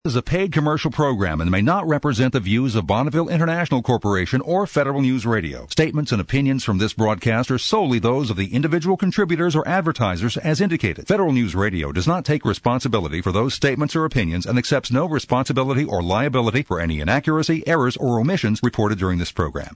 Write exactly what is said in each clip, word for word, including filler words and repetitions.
This is a paid commercial program and may not represent the views of Bonneville International Corporation or Federal News Radio. Statements and opinions from this broadcast are solely those of the individual contributors or advertisers as indicated. Federal News Radio does not take responsibility for those statements or opinions and accepts no responsibility or liability for any inaccuracy, errors, or omissions reported during this program.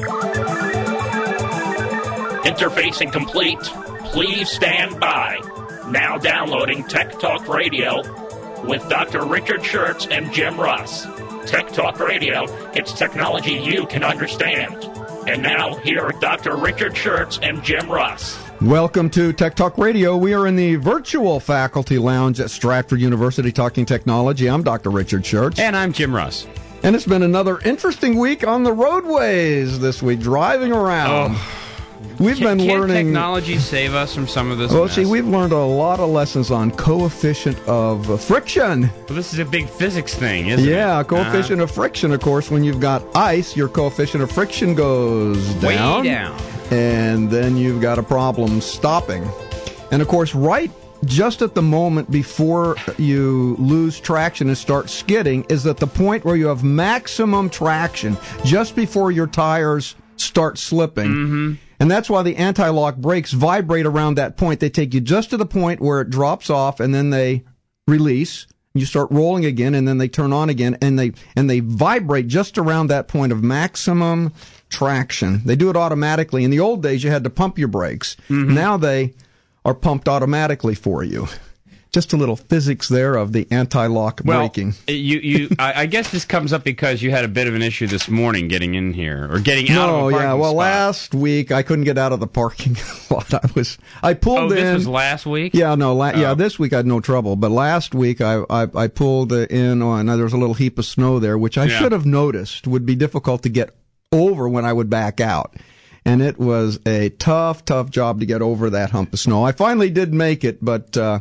Interfacing complete. Please stand by. Now downloading Tech Talk Radio with Doctor Richard Schertz and Jim Russ. Tech Talk Radio, it's technology you can understand. And now, here are Doctor Richard Schertz and Jim Russ. Welcome to Tech Talk Radio. We are in the virtual faculty lounge at Stratford University talking technology. I'm Doctor Richard Schertz. And I'm Jim Russ. And it's been another interesting week on the roadways this week, driving around. Oh. We've Can, been can't learning. technology save us from some of this? Well, mess? see, we've learned a lot of lessons on coefficient of uh, friction. Well, this is a big physics thing, isn't yeah, it? coefficient uh-huh. of friction. Of course, when you've got ice, your coefficient of friction goes down. Way down. And then you've got a problem stopping. And of course, right just at the moment before you lose traction and start skidding is at the point where you have maximum traction, just before your tires start slipping. Mm-hmm. And that's why the anti-lock brakes vibrate around that point. They take you just to the point where it drops off, and then they release. You start rolling again, and then they turn on again, and they and they vibrate just around that point of maximum traction. They do it automatically. In the old days, you had to pump your brakes. Mm-hmm. Now they are pumped automatically for you. Just a little physics there of the anti-lock well, braking. You, you, I, I guess this comes up because you had a bit of an issue this morning getting in here, or getting out no, of a parking yeah. Well, spot. last week I couldn't get out of the parking lot. I was, I pulled oh, in. this was last week? Yeah, no, la- oh. yeah. This week I had no trouble, but last week I, I, I pulled in on. There was a little heap of snow there, which I Yeah. should have noticed would be difficult to get over when I would back out. And it was a tough, tough job to get over that hump of snow. I finally did make it, but uh,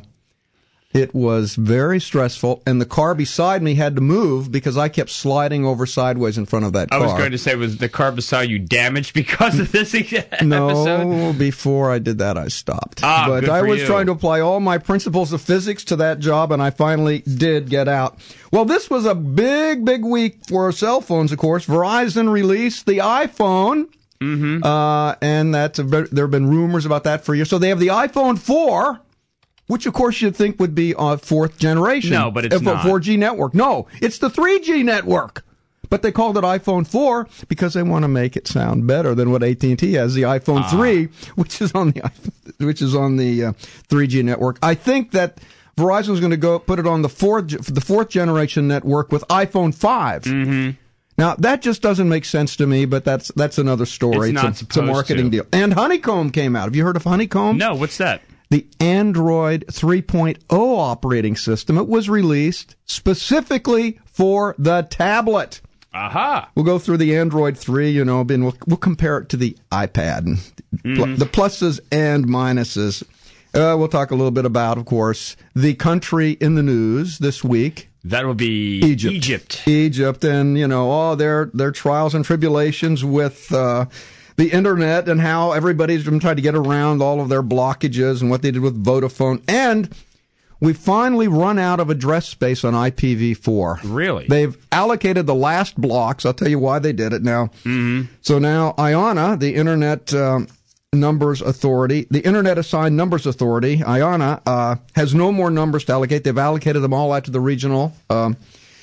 it was very stressful. And the car beside me had to move because I kept sliding over sideways in front of that I car. was going to say, was the car beside you damaged because of this episode? No, before I did that, I stopped. Ah, but good I for was you. trying to apply all my principles of physics to that job, and I finally did get out. Well, this was a big, big week for cell phones, of course. Verizon released the iPhone. Mm-hmm. Uh, and that's a, there have been rumors about that for years. So they have the iPhone four, which of course you'd think would be uh, fourth generation. No, but it's uh, not. four G network. No, it's the three G network. But they called it iPhone four because they want to make it sound better than what A T and T has, the iPhone Ah. three, which is on the which is on the uh, three G network. I think that Verizon's going to go put it on the fourth the fourth generation network with iPhone five. Mm-hmm. Now, that just doesn't make sense to me, but that's that's another story. It's not a, it's a supposed marketing to. deal. And Honeycomb came out. Have you heard of Honeycomb? No, what's that? The Android three point oh operating system. It was released specifically for the tablet. Aha. We'll go through the Android three, you know, and we'll, we'll compare it to the iPad, and Mm-hmm. pl- the pluses and minuses. Uh, we'll talk a little bit about, of course, the country in the news this week. That will be Egypt. Egypt. Egypt, and, you know, all their, their trials and tribulations with uh, the internet and how everybody's been trying to get around all of their blockages and what they did with Vodafone. And we finally run out of address space on I P v four. Really? They've allocated the last blocks. I'll tell you why they did it now. Mm-hmm. So now I A N A, the Internet um, Numbers Authority, the Internet Assigned Numbers Authority, I A N A, uh, has no more numbers to allocate. They've allocated them all out to the regional um,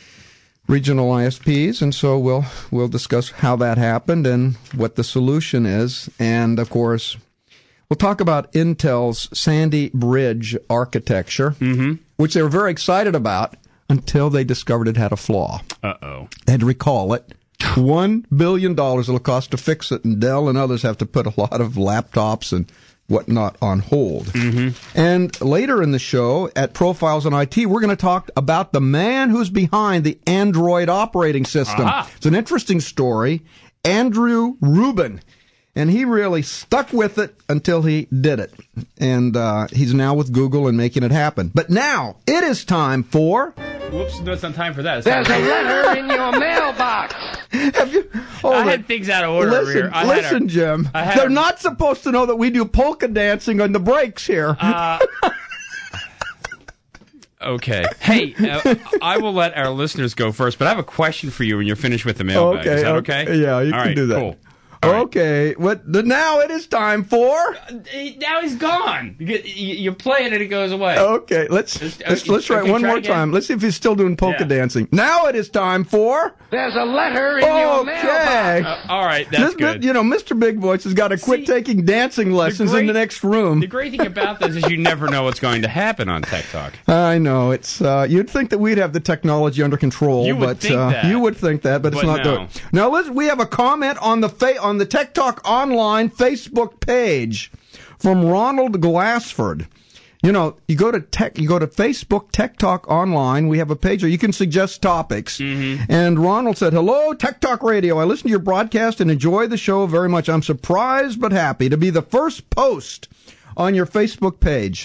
regional I S Ps, and so we'll we'll discuss how that happened and what the solution is, and of course we'll talk about Intel's Sandy Bridge architecture, Mm-hmm. which they were very excited about until they discovered it had a flaw. Uh-oh. They had to recall it. One billion dollars it'll cost to fix it, and Dell and others have to put a lot of laptops and whatnot on hold. Mm-hmm. And later in the show, at Profiles on I T, we're going to talk about the man who's behind the Android operating system. Aha. It's an interesting story. Andrew Rubin. And he really stuck with it until he did it. And uh, he's now with Google and making it happen. But now, it is time for... Whoops, no, it's not time for that. It's There's time a for- letter in your mailbox. Have you... Hold I it. had things out of order over Listen, here. I had listen, a- Jim. I had They're a- not supposed to know that we do polka dancing on the breaks here. Uh, Okay. Hey, uh, I will let our listeners go first, but I have a question for you when you're finished with the mailbag. Okay, Is that okay. okay? Yeah, you All can right, do that. Cool. All right. Okay, what? The, now it is time for. Uh, now he's gone. You, you play it and it goes away. Okay, let's Let's- let's, let's try okay, it one try more again. time. Let's see if he's still doing polka Yeah. dancing. Now it is time for. There's a letter in your mailbox. Okay. Uh, all right, that's This- good. You know, Mister Big Voice has got to quit See, taking dancing lessons great- in the next room. The great thing about this is you never know what's going to happen on Tech Talk. I know it's. Uh, you'd think that we'd have the technology under control, You would but think uh, that. you would think that, but, it's But not no. doing. Now, let's. We have a comment on the fa- on the Tech Talk Online Facebook page from Ronald Glassford. You know, you go to tech, you go to Facebook Tech Talk Online. We have a page where you can suggest topics. Mm-hmm. And Ronald said, "Hello, Tech Talk Radio. I listen to your broadcast and enjoy the show very much. I'm surprised but happy to be the first post on your Facebook page.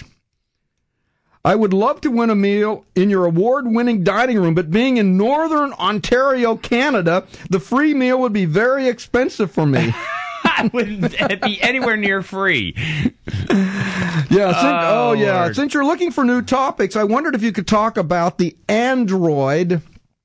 I would love to win a meal in your award-winning dining room, but being in Northern Ontario, Canada, the free meal would be very expensive for me." I wouldn't be anywhere near free. Yeah. Since, oh, Oh, yeah. Lord. Since you're looking for new topics, I wondered if you could talk about the Android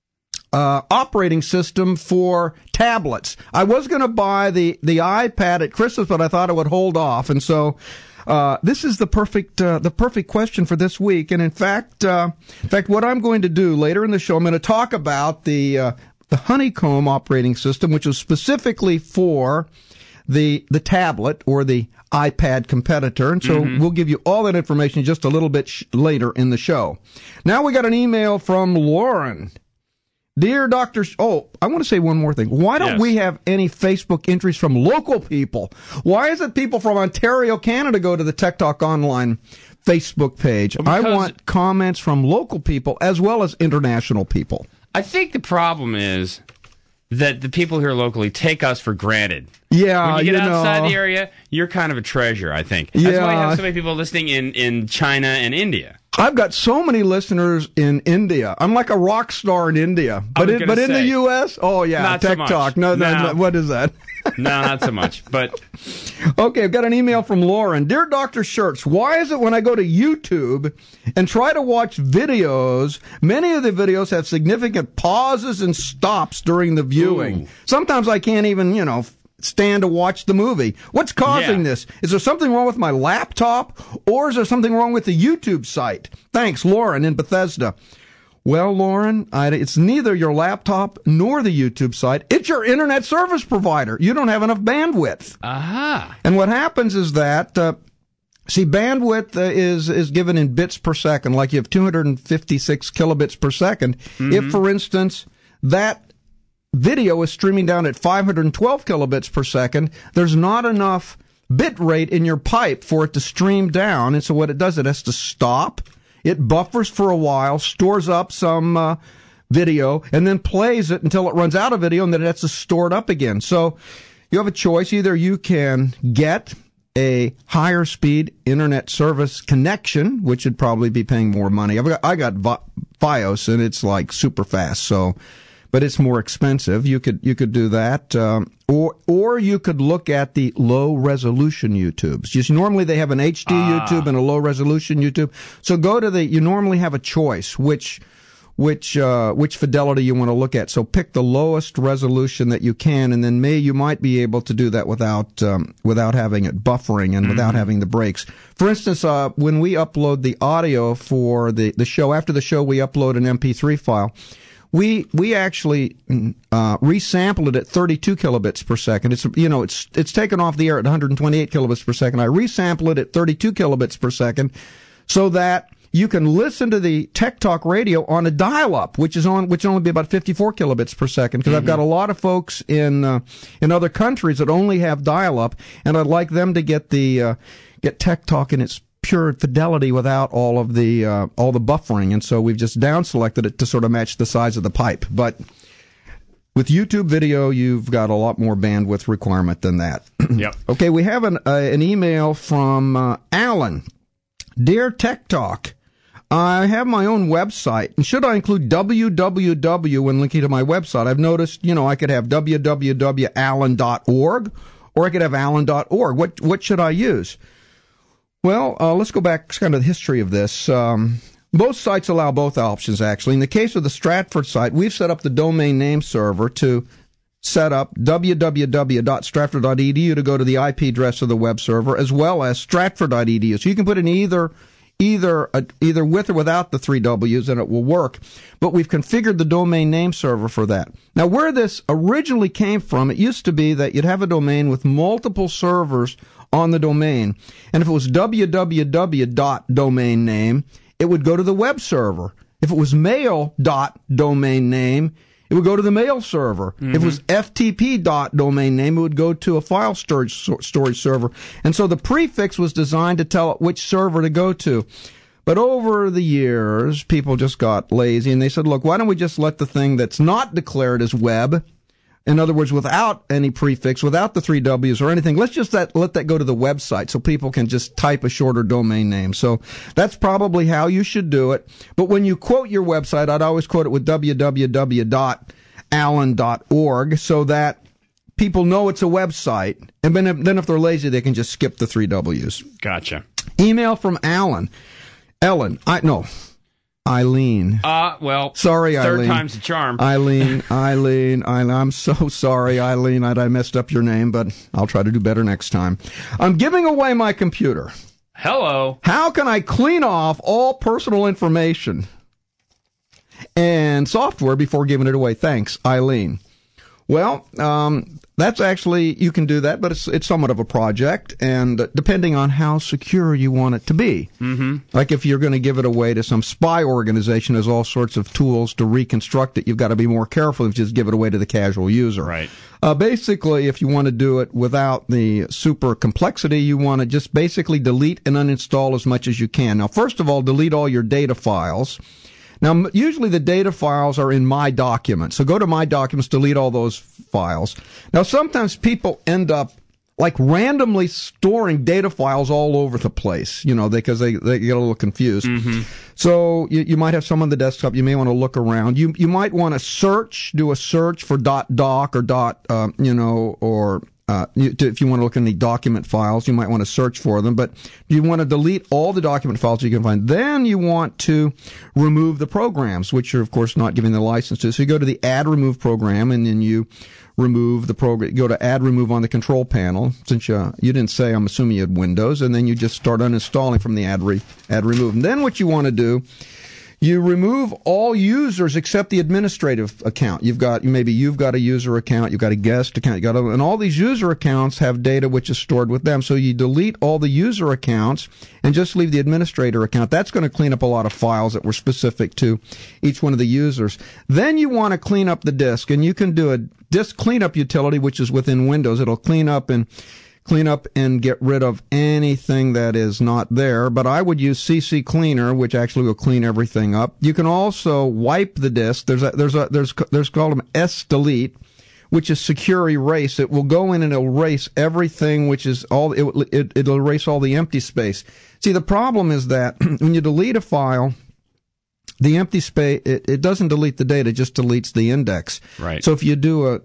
uh, operating system for tablets. I was going to buy the, the iPad at Christmas, but I thought I would hold off, and so uh, this is the perfect uh, the perfect question for this week. And in fact, uh, in fact, what I'm going to do later in the show, I'm going to talk about the uh, the Honeycomb operating system, which is specifically for the the tablet or the iPad competitor, and so we'll give you all that information just a little bit sh- later in the show. Now we got an email from Lauren. Dear Doctor Sh- oh, I want to say one more thing. Why don't Yes. we have any Facebook entries from local people? Why is it people from Ontario, Canada go to the Tech Talk Online Facebook page? Well, I because- want comments from local people as well as international people. I think the problem is that the people here locally take us for granted. Yeah, When you get you outside know. the area, you're kind of a treasure, I think. That's why you Yeah. have so many people listening in, in China and India. I've got so many listeners in India. I'm like a rock star in India. But was in, gonna but in the say, U S, oh yeah, not so Tech much. Talk. No, no, No. no, what is that? No, not so much. But Okay, I've got an email from Lauren. Dear Doctor Schertz, why is it when I go to YouTube and try to watch videos, many of the videos have significant pauses and stops during the viewing? Ooh. Sometimes I can't even, you know, stand to watch the movie. What's causing Yeah. this? Is there something wrong with my laptop, or is there something wrong with the YouTube site? Thanks, Lauren in Bethesda. Well, Lauren, I, it's neither your laptop nor the YouTube site. It's your internet service provider. You don't have enough bandwidth. aha. And what happens is that, uh, see, bandwidth uh, is is given in bits per second, like you have two hundred fifty-six kilobits per second. If, for instance, that video is streaming down at five hundred twelve kilobits per second, there's not enough bit rate in your pipe for it to stream down. And so what it does, it has to stop. It buffers for a while, stores up some uh, video, and then plays it until it runs out of video, and then it has to store it up again. So you have a choice. Either you can get a higher speed internet service connection, which would probably be paying more money. I've got, I got Vi- Fios, and it's like super fast, so, but it's more expensive. You could you could do that, um, or or you could look at the low resolution YouTubes. Just normally they have an H D YouTube and a low resolution YouTube. So go to the. You normally have a choice which. Which uh, which fidelity you want to look at. So pick the lowest resolution that you can, and then may you might be able to do that without um, without having it buffering and without having the breaks. For instance, uh, when we upload the audio for the, the show, after the show we upload an M P three file. We we actually uh, resample it at thirty-two kilobits per second. It's you know it's it's taken off the air at one hundred twenty-eight kilobits per second. I resample it at thirty-two kilobits per second, so that you can listen to the Tech Talk Radio on a dial-up, which is on which only be about fifty-four kilobits per second. Because I've got a lot of folks in uh, in other countries that only have dial-up, and I'd like them to get the uh, get Tech Talk in its pure fidelity without all of the uh, all the buffering. And so we've just down selected it to sort of match the size of the pipe. But with YouTube video, you've got a lot more bandwidth requirement than that. Yep. Okay, we have an uh, an email from uh, Alan. Dear Tech Talk, I have my own website, and should I include w w w when linking to my website? I've noticed, you know, I could have w w w dot allen dot org, or I could have allen dot org. What what should I use? Well, uh, let's go back to kind of the history of this. Um, Both sites allow both options, actually. In the case of the Stratford site, we've set up the domain name server to set up w w w dot stratford dot e d u to go to the I P address of the web server, as well as stratford dot e d u. So you can put in either either uh, either with or without the three W's, and it will work. But we've configured the domain name server for that. Now, where this originally came from, it used to be that you'd have a domain with multiple servers on the domain. And if it was w w w dot domain name, it would go to the web server. If it was mail dot domain name, it would go to the mail server. Mm-hmm. If it was F T P dot domain name, it would go to a file storage storage server. And so the prefix was designed to tell it which server to go to. But over the years, people just got lazy, and they said, look, why don't we just let the thing that's not declared as web, in other words, without any prefix, without the three W's or anything, let's just that, let that go to the website so people can just type a shorter domain name. So that's probably how you should do it. But when you quote your website, I'd always quote it with w w w dot allen dot org so that people know it's a website. And then if, then if they're lazy, they can just skip the three W's. Gotcha. Email from Alan. Ellen. I no. Eileen. Uh, well, sorry, third Eileen. time's a charm. Eileen, Eileen, Eileen. I'm so sorry, Eileen, that I messed up your name, but I'll try to do better next time. I'm giving away my computer. Hello. How can I clean off all personal information and software before giving it away? Thanks, Eileen. Well, um, that's actually, you can do that, but it's it's somewhat of a project, and depending on how secure you want it to be. Mm-hmm. Like if you're going to give it away to some spy organization, there's all sorts of tools to reconstruct it. You've got to be more careful if you just give it away to the casual user. Right. Uh, basically, if you want to do it without the super complexity, you want to just basically delete and uninstall as much as you can. Now, first of all, delete all your data files. Now, usually the data files are in My Documents. So go to My Documents, delete all those files. Now, sometimes people end up like randomly storing data files all over the place, you know, because they, they get a little confused. Mm-hmm. So you, you might have some on the desktop. You may want to look around. You you might want to search, do a search for .doc or dot, uh, you know, or Uh, you, to, if you want to look in the document files, you might want to search for them, but you want to delete all the document files you can find. Then you want to remove the programs, which you're, of course, not giving the license to. So you go to the Add Remove program, and then you remove the program. Go to Add Remove on the control panel. Since you, you didn't say, I'm assuming you had Windows, and then you just start uninstalling from the Add, re, add Remove. And then what you want to do, you remove all users except the administrative account. You've got, maybe you've got a user account, you've got a guest account, you got a, and all these user accounts have data which is stored with them. So you delete all the user accounts and just leave the administrator account. That's going to clean up a lot of files that were specific to each one of the users. Then you want to clean up the disk, and you can do a disk cleanup utility, which is within Windows. It'll clean up and clean up and get rid of anything that is not there, but I would use C C Cleaner, which actually will clean everything up. You can also wipe the disk. There's a, there's a, there's, there's called an S delete, which is secure erase. It will go in and it'll erase everything, which is all, it, it, it'll erase all the empty space. See, the problem is that when you delete a file, the empty space, it, it doesn't delete the data, it just deletes the index. Right. So if you do a,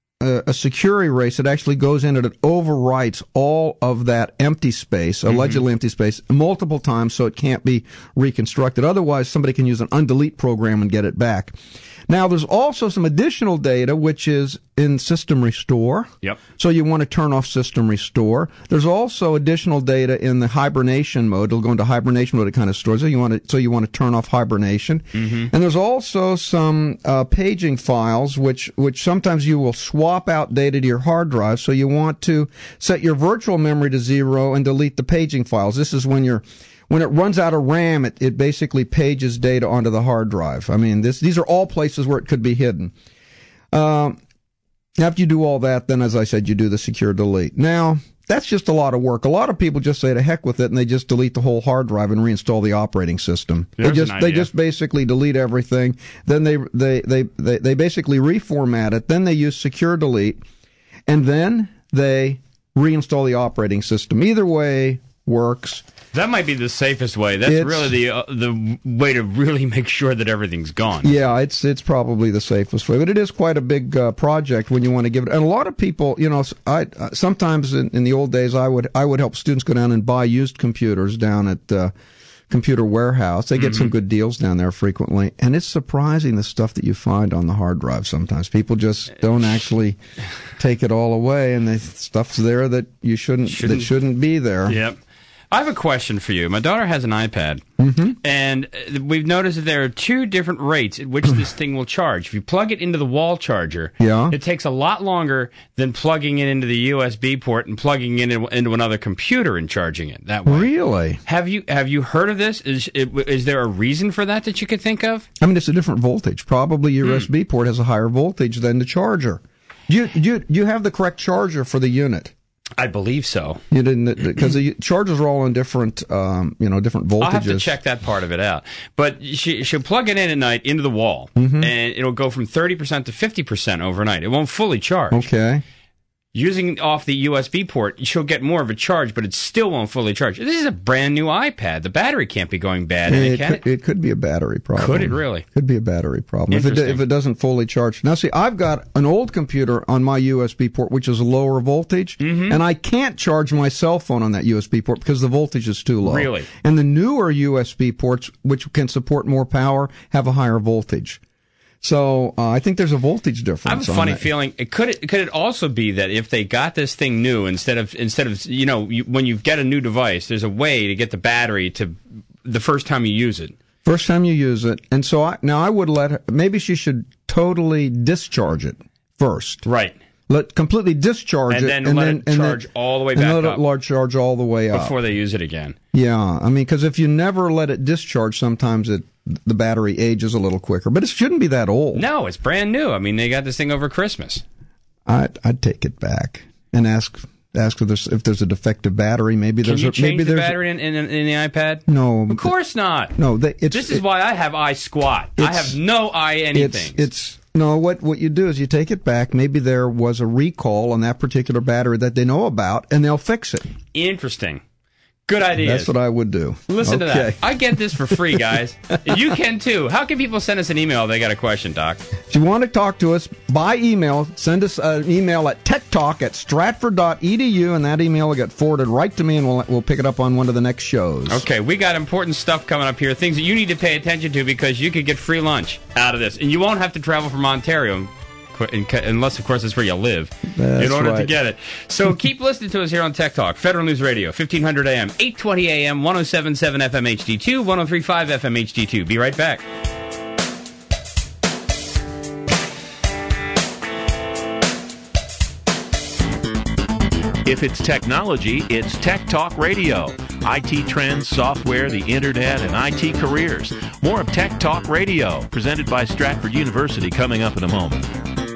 a secure erase, it actually goes in and it overwrites all of that empty space, allegedly mm-hmm. empty space, multiple times, so it can't be reconstructed. Otherwise, somebody can use an undelete program and get it back. Now, there's also some additional data, which is in System Restore. Yep. So you want to turn off System Restore. There's also additional data in the hibernation mode. It'll go into hibernation mode. It kind of stores it. You want to, so you want to turn off hibernation. Mm-hmm. And there's also some uh, paging files, which which sometimes you will swap out data to your hard drive. So you want to set your virtual memory to zero and delete the paging files. This is when you're When it runs out of RAM, it, it basically pages data onto the hard drive. I mean, this, these are all places where it could be hidden. Um, after you do all that, then, as I said, you do the secure delete. Now, that's just a lot of work. A lot of people just say to heck with it, and they just delete the whole hard drive and reinstall the operating system. There's they just an they idea. just basically delete everything. Then they, they, they, they, they basically reformat it. Then they use secure delete, and then they reinstall the operating system. Either way works. That might be the safest way. That's It's- really the uh, the way to really make sure that everything's gone. Yeah, it's it's probably the safest way, but it is quite a big uh, project when you want to give it. And a lot of people, you know, I uh, sometimes in, in the old days, I would I would help students go down and buy used computers down at uh, Computer Warehouse. They get Mm-hmm. some good deals down there frequently, and it's surprising the stuff that you find on the hard drive sometimes. People just don't actually take it all away, and the stuff's there that you shouldn't, Shouldn't- that shouldn't be there. Yep. I have a question for you. My daughter has an iPad, Mm-hmm. and uh, we've noticed that there are two different rates at which this thing will charge. If you plug it into the wall charger, Yeah. it takes a lot longer than plugging it into the U S B port and plugging it in, into another computer and charging it that way. Really? Have you have you heard of this? Is is there a reason for that that you could think of? I mean, it's a different voltage. Probably your U S B port has a higher voltage than the charger. You you you have the correct charger for the unit. I believe so. You didn't, because the chargers are all in different, um, you know, different voltages. I'll have to check that part of it out. But she, she'll plug it in at night into the wall, Mm-hmm. and it'll go from thirty percent to fifty percent overnight. It won't fully charge. Okay. Using off the U S B port, she'll get more of a charge, but it still won't fully charge. This is a brand new iPad. The battery can't be going bad in it, It can could, it could be a battery problem. Could it really? Could be a battery problem if it, Interesting. if it doesn't fully charge. Now, see, I've got an old computer on my U S B port, which is a lower voltage, Mm-hmm. and I can't charge my cell phone on that U S B port because the voltage is too low. Really? And the newer U S B ports, which can support more power, have a higher voltage. So uh, I think there's a voltage difference. I have a on funny that. feeling. It could it could it also be that if they got this thing new, instead of instead of you know you, when you get a new device, there's a way to get the battery to the first time you use it. First time you use it, and so I, now I would let her. Maybe she should totally discharge it first. Right. Let completely discharge And it, then and let then it and charge then, all the way and back let up. it large charge all the way up Before they use it again. Yeah, I mean, because if you never let it discharge, sometimes it the battery ages a little quicker. But it shouldn't be that old. No, it's brand new. I mean, they got this thing over Christmas. I'd, I'd take it back and ask ask if there's if there's a defective battery. Maybe Can there's you a, change maybe the there's battery in, in, in the iPad? no. Of course not. No, they, it's, This is it- why I have I squat. I it's- have no I anything. It's it's no. What what you do is you take it back. Maybe there was a recall on that particular battery that they know about, and they'll fix it. Interesting. Good idea. That's what I would do. Listen to Okay. that. I get this for free, guys. You can too. How can people send us an email if they got a question, Doc? If you want to talk to us by email, send us an email at techtalk at stratford dot e d u, and that email will get forwarded right to me, and we'll, we'll pick it up on one of the next shows. Okay, we got important stuff coming up here, things that you need to pay attention to because you could get free lunch out of this. And you won't have to travel from Ontario, qu- in ca- unless, of course, that's where you live, That's in order to right. get it. So keep listening to us here on Tech Talk, Federal News Radio, fifteen hundred A M, eight twenty A M, one oh seven point seven F M H D two, one oh three point five F M H D two. Be right back. If it's technology, it's Tech Talk Radio. I T trends, software, the internet, and I T careers. More of Tech Talk Radio, presented by Stratford University, coming up in a moment.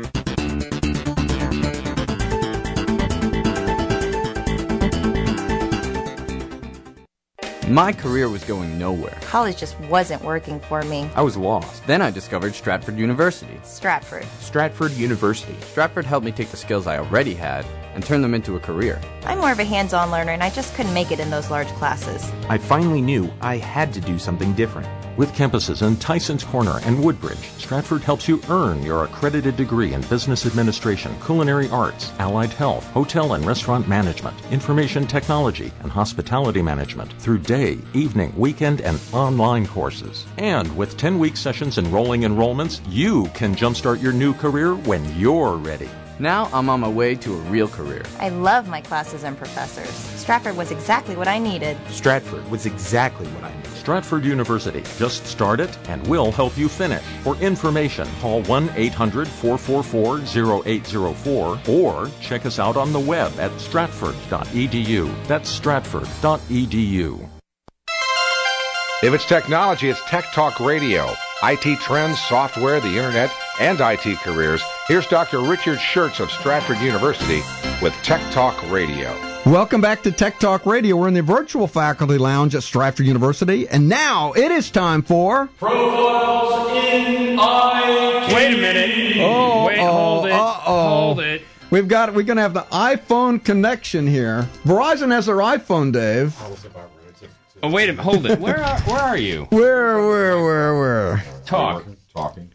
My career was going nowhere. College just wasn't working for me. I was lost. Then I discovered Stratford University. Stratford. Stratford University. Stratford helped me take the skills I already had and turn them into a career. I'm more of a hands-on learner, and I just couldn't make it in those large classes. I finally knew I had to do something different. With campuses in Tysons Corner and Woodbridge, Stratford helps you earn your accredited degree in business administration, culinary arts, allied health, hotel and restaurant management, information technology, and hospitality management through day, evening, weekend, and online courses. And with ten-week sessions and rolling enrollments, you can jumpstart your new career when you're ready. Now I'm on my way to a real career. I love my classes and professors. Stratford was exactly what I needed. Stratford was exactly what I needed. Stratford University. Just start it and we'll help you finish. For information, call one eight hundred, four four four, zero eight zero four or check us out on the web at stratford dot e d u. That's stratford dot e d u. If it's technology, it's Tech Talk Radio. I T trends, software, the internet, and I T careers. Here's Doctor Richard Schertz of Stratford University with Tech Talk Radio. Welcome back to Tech Talk Radio. We're in the virtual faculty lounge at Stratford University, and now it is time for Profiles in I T. Wait a minute. Oh, Wait, oh, hold it. uh-oh. Hold it. We've got we're going to have the iPhone connection here. Verizon has their iPhone, Dave. Oh, wait a minute. Hold it. Where are, where are you? Where, where, where, where? Talk. Talking. One,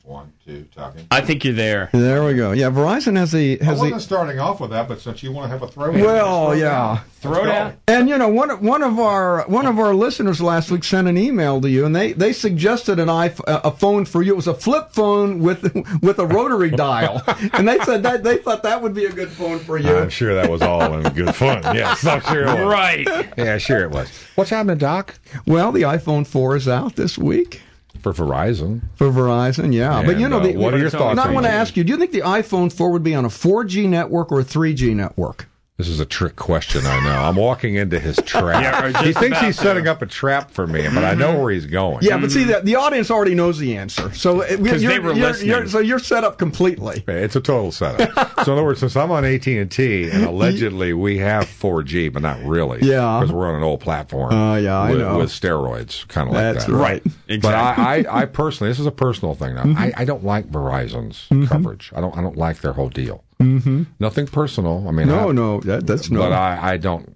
to talking. I think you're there. There we go. Yeah, Verizon has the has I wasn't the. starting off with that, but since you want to have a throwdown, Well, let's throw yeah. down. Throw Let's down. go. And you know, one one of our one of our listeners last week sent an email to you, and they, they suggested an iPhone, a phone for you. It was a flip phone with with a rotary dial, and they said that they thought that would be a good phone for you. I'm sure that was all in good fun. Yes, I'm sure it was. Right. Yeah, sure it was. What's happening, Doc? Well, the iPhone four is out this week. For Verizon. For Verizon, yeah. And, but you know, uh, the, what are your thoughts Now, I on want to it? ask you: do you think the iPhone four would be on a four G network or a three G network? This is a trick question, I know. I'm walking into his trap. Yeah, or just he thinks about he's to. setting up a trap for me, but I know where he's going. Yeah, but see, the, the audience already knows the answer, so it- Because you're, they were you're, listening. you're, so you're set up completely. Okay, it's a total setup. So in other words, since I'm on A T and T, and allegedly we have four G, but not really. Yeah. Because we're on an old platform. Uh, yeah, I with, know. With steroids, kind of like That's that. right. Exactly. But I, I, I personally, this is a personal thing now. I, I don't like Verizon's coverage. I don't I don't like their whole deal. Mm-hmm. Nothing personal. I mean, No, I, no, that, that's no. But I, I don't.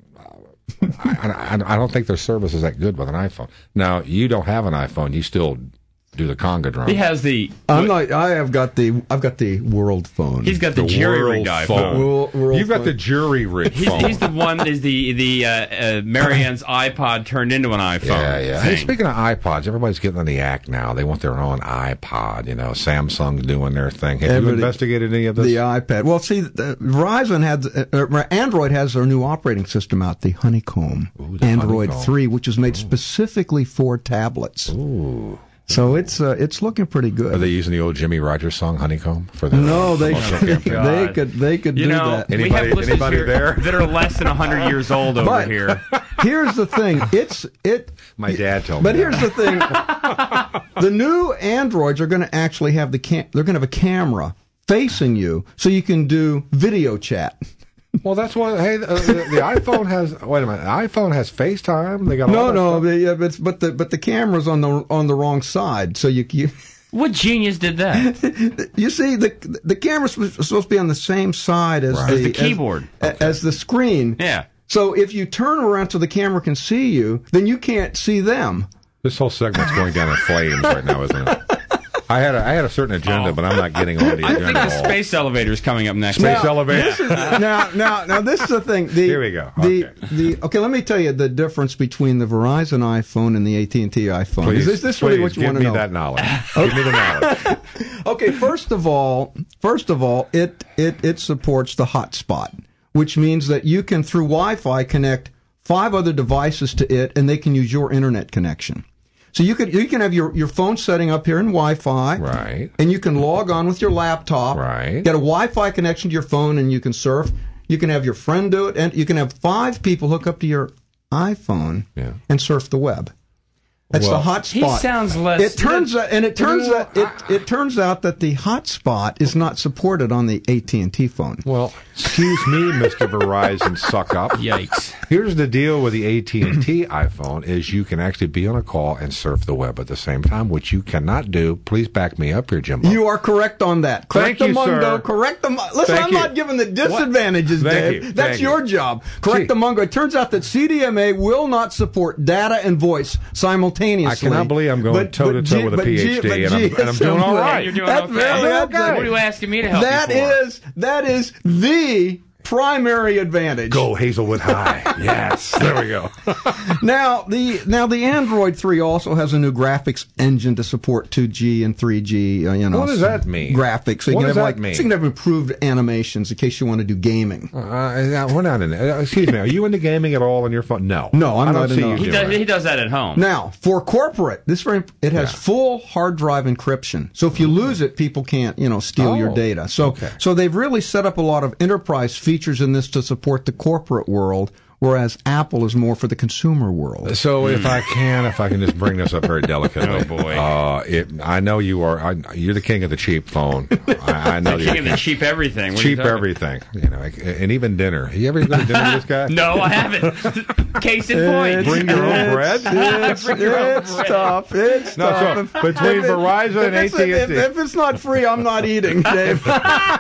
I, I, I don't think their service is that good with an iPhone. Now, you don't have an iPhone. You still do the conga drum. He has the. I'm not. I have got the. I've got the world phone. He's got the, The jury world rigged iPhone. phone. World- world You've got phone. the jury rig He's, phone. he's the one. Is the the uh, uh, Marianne's iPod turned into an iPhone? Yeah, yeah. Hey, thing. speaking of iPods, everybody's getting in the act now. They want their own iPod. You know, Samsung's doing their thing. Have you Everybody- investigated any of this? The iPad. Well, see, the, Verizon had uh, Android has their new operating system out, the Honeycomb Ooh, the Android Honeycomb. three, which is made specifically for tablets. Ooh. So it's uh, it's looking pretty good. Are they using the old Jimmy Rogers song "Honeycomb" for their no, they promotional campaign? they could they could You do know, that. we Anybody- have listeners anybody here there? that are less than hundred years old over But- here. Here's the thing. It's it. My dad told But me. here's the thing. The new Androids are going to actually have the cam- they're going to have a camera facing you, so you can do video chat. Well, that's why. Hey, the, the, the iPhone has. Wait a minute. The iPhone has FaceTime. They got No, all that no, stuff. the, yeah, but but the but the camera's on the on the wrong side, so you you What genius did that? you see the the camera's supposed to be on the same side as Right. the As the keyboard. as, as the screen. Yeah. So if you turn around so the camera can see you, then you can't see them. This whole segment's going down in flames right now, isn't it? I had a, I had a certain agenda, but I'm not getting on the I agenda. think the at all. space elevator is coming up next. Space Now, elevator. This is, now, now, now, this is the thing. The, Here we go. The, Okay. the okay. Let me tell you the difference between the Verizon iPhone and the A T and T iPhone. Please, is this, this really please what you give want to me know? that knowledge. Give me the knowledge. Okay, first of all, first of all, it it it supports the hotspot, which means that you can through Wi-Fi connect five other devices to it, and they can use your internet connection. So you could you can have your, your phone setting up here in Wi-Fi, Right. and you can log on with your laptop, Right. Get a Wi-Fi connection to your phone, and you can surf. You can have your friend do it, and you can have five people hook up to your iPhone Yeah. and surf the web. That's Well, the hotspot. He sounds less. It turns out, and it turns You know, out, it, it turns out that the hotspot is not supported on the A T and T phone. Well, excuse me, Mister Verizon suck up. Yikes. Here's the deal with the A T and T iPhone is you can actually be on a call and surf the web at the same time, which you cannot do. Please back me up here, Jimbo. You are correct on that. Correct Thank the you, Mungo. sir. Correct the. Mu- Listen, Thank I'm you. not giving the disadvantages, Thank Dave. you. That's Thank your you. job. Correct Gee. the Mungo. It turns out that C D M A will not support data and voice simultaneously. I cannot believe I'm going But- toe-to-toe but G- with a but G- PhD, but and I'm- G- and I'm doing all right. You're doing That's okay. very- that's- What are you asking me to help That you for? is that is the primary advantage. Go Hazelwood High. Yes. There we go. Now the now the Android three also has a new graphics engine to support two G and three G. Uh, you know, What does that mean? Graphics. So you What can does have that like mean? so you can have improved animations in case you want to do gaming. Uh, uh, we're not in it. Uh, excuse me. Are you into gaming at all on your phone? No. No, I'm I don't not see into you it. He doing does, it. he does that at home. Now for corporate, this very it has Yeah. full hard drive encryption. So if you lose it, people can't you know steal your Oh, data. So okay. so they've really set up a lot of enterprise features in this to support the corporate world, whereas Apple is more for the consumer world. So if I can, if I can just bring this up very delicately. Oh, boy. Uh, it, I know you are. I, you're the king of the cheap phone. I, I know The you're king of the cheap everything. What are you cheap talking- everything. You know, like, and even dinner. You ever go to dinner with this guy? No, I haven't. Case in point. Bring your own bread. It's, Bring your own it's bread. tough. It's No, tough. so between If it- Verizon if and it's- A T and T. If, if it's not free, I'm not eating, Dave.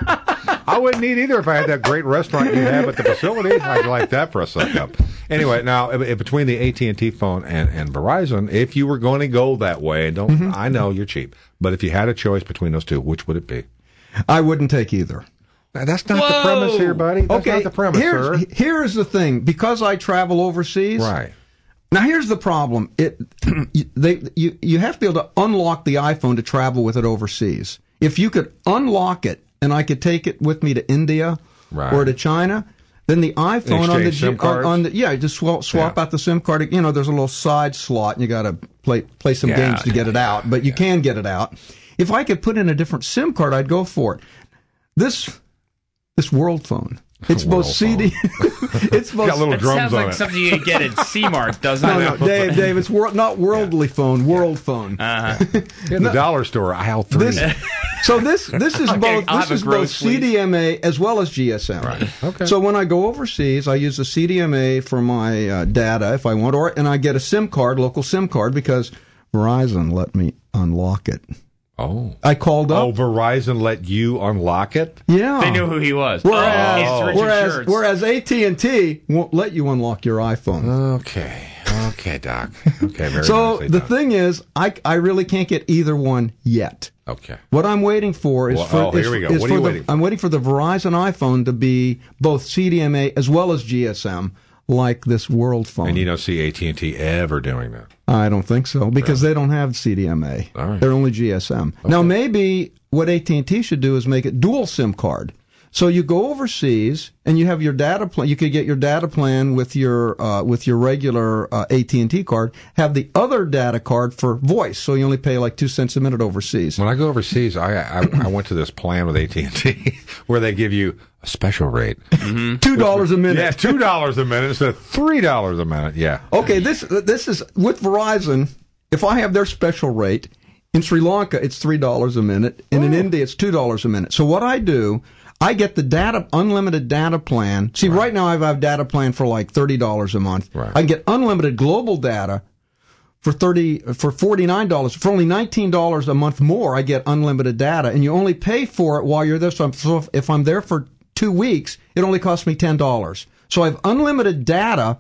I wouldn't eat either if I had that great restaurant you have at the facility. I'd like that for a suck-up. Anyway, now, between the A T and T phone and, and Verizon, if you were going to go that way, don't mm-hmm. I know you're cheap, but if you had a choice between those two, which would it be? I wouldn't take either. That's not Whoa. the premise here, buddy. That's okay, not the premise, here's, sir. Here's the thing. Because I travel overseas... Right. Now, here's the problem. It they you, you have to be able to unlock the iPhone to travel with it overseas. If you could unlock it and I could take it with me to India right. or to China, then the iPhone on the, SIM on, on the yeah, just swap, swap yeah. out the SIM card. You know, there's a little side slot, and you got to play play some yeah, games to get it out, but you yeah. can get it out. If I could put in a different SIM card, I'd go for it. This this World Phone. It's both C D. It's both. Got little that drums sounds on like it. something you get at C-Mart, doesn't no, it? No, Dave, Dave, it's wor- not worldly yeah. phone, world phone. Uh-huh. In the no, dollar store, aisle three. This, so this this is okay, both I'll this is both C D M A as well as G S M. Right. Okay. So when I go overseas, I use the C D M A for my uh, data if I want, or and I get a SIM card, local SIM card, because Verizon let me unlock it. Oh. I called up. Oh, Verizon let you unlock it? Yeah. They knew who he was. Whereas, oh, whereas, whereas A T and T won't let you unlock your iPhone. Okay. Okay, Doc. Okay, very So nicely the done. thing is, I, I really can't get either one yet. Okay. What I'm waiting for is well, for, oh, is, here we go. is What for are you the, waiting for? I'm waiting for the Verizon iPhone to be both C D M A as well as G S M, like this World Phone. And you don't see A T and T ever doing that? I don't think so, because really? They don't have C D M A. All right. They're only G S M. Okay. Now, maybe what A T and T should do is make it dual SIM card. So you go overseas and you have your data plan. You could get your data plan with your uh, with your regular uh, A T and T card. Have the other data card for voice, so you only pay like two cents a minute overseas. When I go overseas, I I, I went to this plan with A T and T where they give you a special rate, mm-hmm. two dollars a minute. Yeah, two dollars a minute instead of three dollars a minute. Yeah. Okay, this this is with Verizon. If I have their special rate in Sri Lanka, it's three dollars a minute, and oh. in India, it's two dollars a minute. So what I do, I get the data, unlimited data plan. See, right, right now I have data plan for like thirty dollars a month. Right. I get unlimited global data for thirty for forty-nine dollars. For only nineteen dollars a month more, I get unlimited data, and you only pay for it while you're there. So, I'm, so if, if I'm there for two weeks, it only costs me ten dollars. So I have unlimited data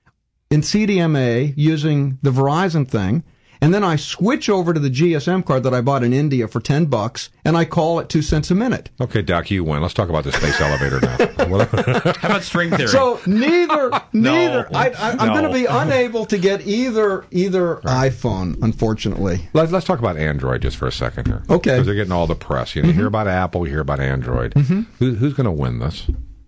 in C D M A using the Verizon thing. And then I switch over to the G S M card that I bought in India for ten bucks, and I call it two cents a minute. Okay, Doc, you win. Let's talk about the space elevator now. How about string theory? So neither, neither. No, I, I, I'm no. going to be unable to get either either right. iPhone, unfortunately. Let's let's talk about Android just for a second here. Okay, because they're getting all the press. You know, mm-hmm. you hear about Apple, you hear about Android. Mm-hmm. Who, who's going to win this?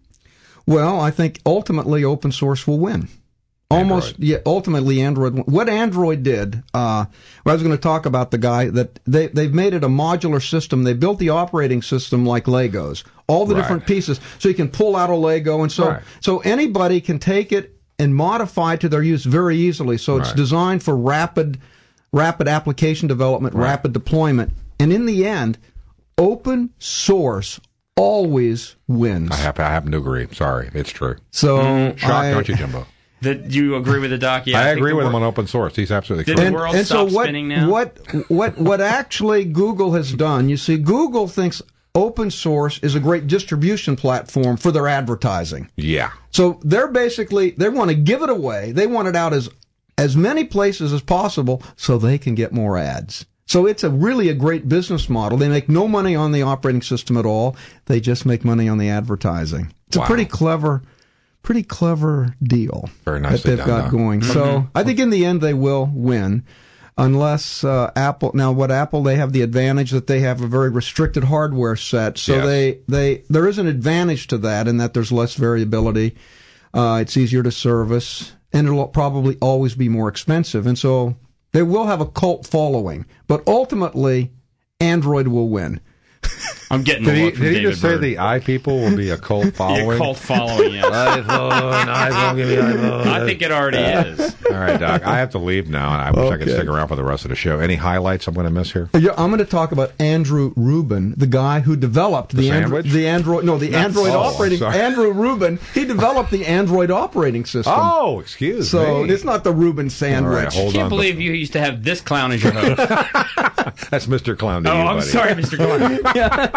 Well, I think ultimately open source will win. Almost, Android. yeah. Ultimately, Android. What Android did, uh, well, I was going to talk about the guy that they they've made it a modular system. They built the operating system like Legos, all the right. different pieces, so you can pull out a Lego, and so right. so anybody can take it and modify it to their use very easily. So it's right. designed for rapid, rapid application development, right. rapid deployment, and in the end, open source always wins. I happen, I happen to agree. Sorry, it's true. So mm, shocked, I, don't you, Jimbo? That you agree with the doc? Yeah, I, I agree with wor- him on open source. He's absolutely Did correct. the world and stop so what, spinning now? What, what, what actually Google has done, you see, Google thinks open source is a great distribution platform for their advertising. Yeah. So they're basically, they want to give it away. They want it out as, as many places as possible so they can get more ads. So it's a really a great business model. They make no money on the operating system at all. They just make money on the advertising. It's wow. a pretty clever Pretty clever deal Very nicely that they've done, got Doc. going. Mm-hmm. So I think in the end they will win, unless uh, Apple. Now, what Apple they have the advantage that they have a very restricted hardware set, so yes. they they there is an advantage to that in that there's less variability. Uh, it's easier to service, and it'll probably always be more expensive, and so they will have a cult following. But ultimately, Android will win. I'm getting did a he, look from did he David just say Bird. the i people will be a cult following? Yeah, cult following, yes. iPhone, iPhone, give me iPhone. I think it already is. All right, Doc. I have to leave now, and I wish okay. I could stick around for the rest of the show. Any highlights I'm going to miss here? Yeah, I'm going to talk about Andrew Rubin, the guy who developed the, the Android. The Android, no, the Not Android so, operating. sorry. Andrew Rubin, he developed the Android operating system. Oh, excuse so me. So it's not the Rubin sandwich. All right, hold I can't on believe you used to have this clown as your host. That's Mister Clown to oh, you, I'm buddy. sorry, Mister Clown.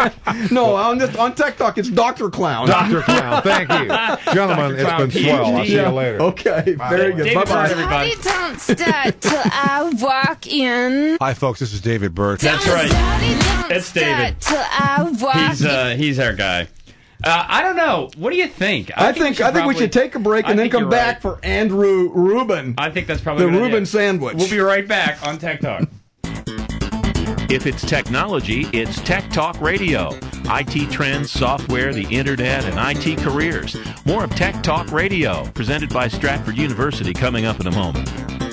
No, on this on Tech Talk, it's Doctor Clown. Doctor Clown, thank you. Gentlemen, it's been swell. I'll see you later. Okay, very good. Bye-bye, everybody. Don't start till I walk in. Hi, folks. This is David Byrd. That's right. Don't It's David. Till I walk He's uh, he's our guy. Uh, I don't know. What do you think? I, I think, think I think probably, we should take a break and I then come back right. for Andrew Rubin. I think that's probably the the Rubin sandwich. We'll be right back on Tech Talk. If it's technology, it's Tech Talk Radio. I T trends, software, the internet, and I T careers. More of Tech Talk Radio, presented by Stratford University, coming up in a moment.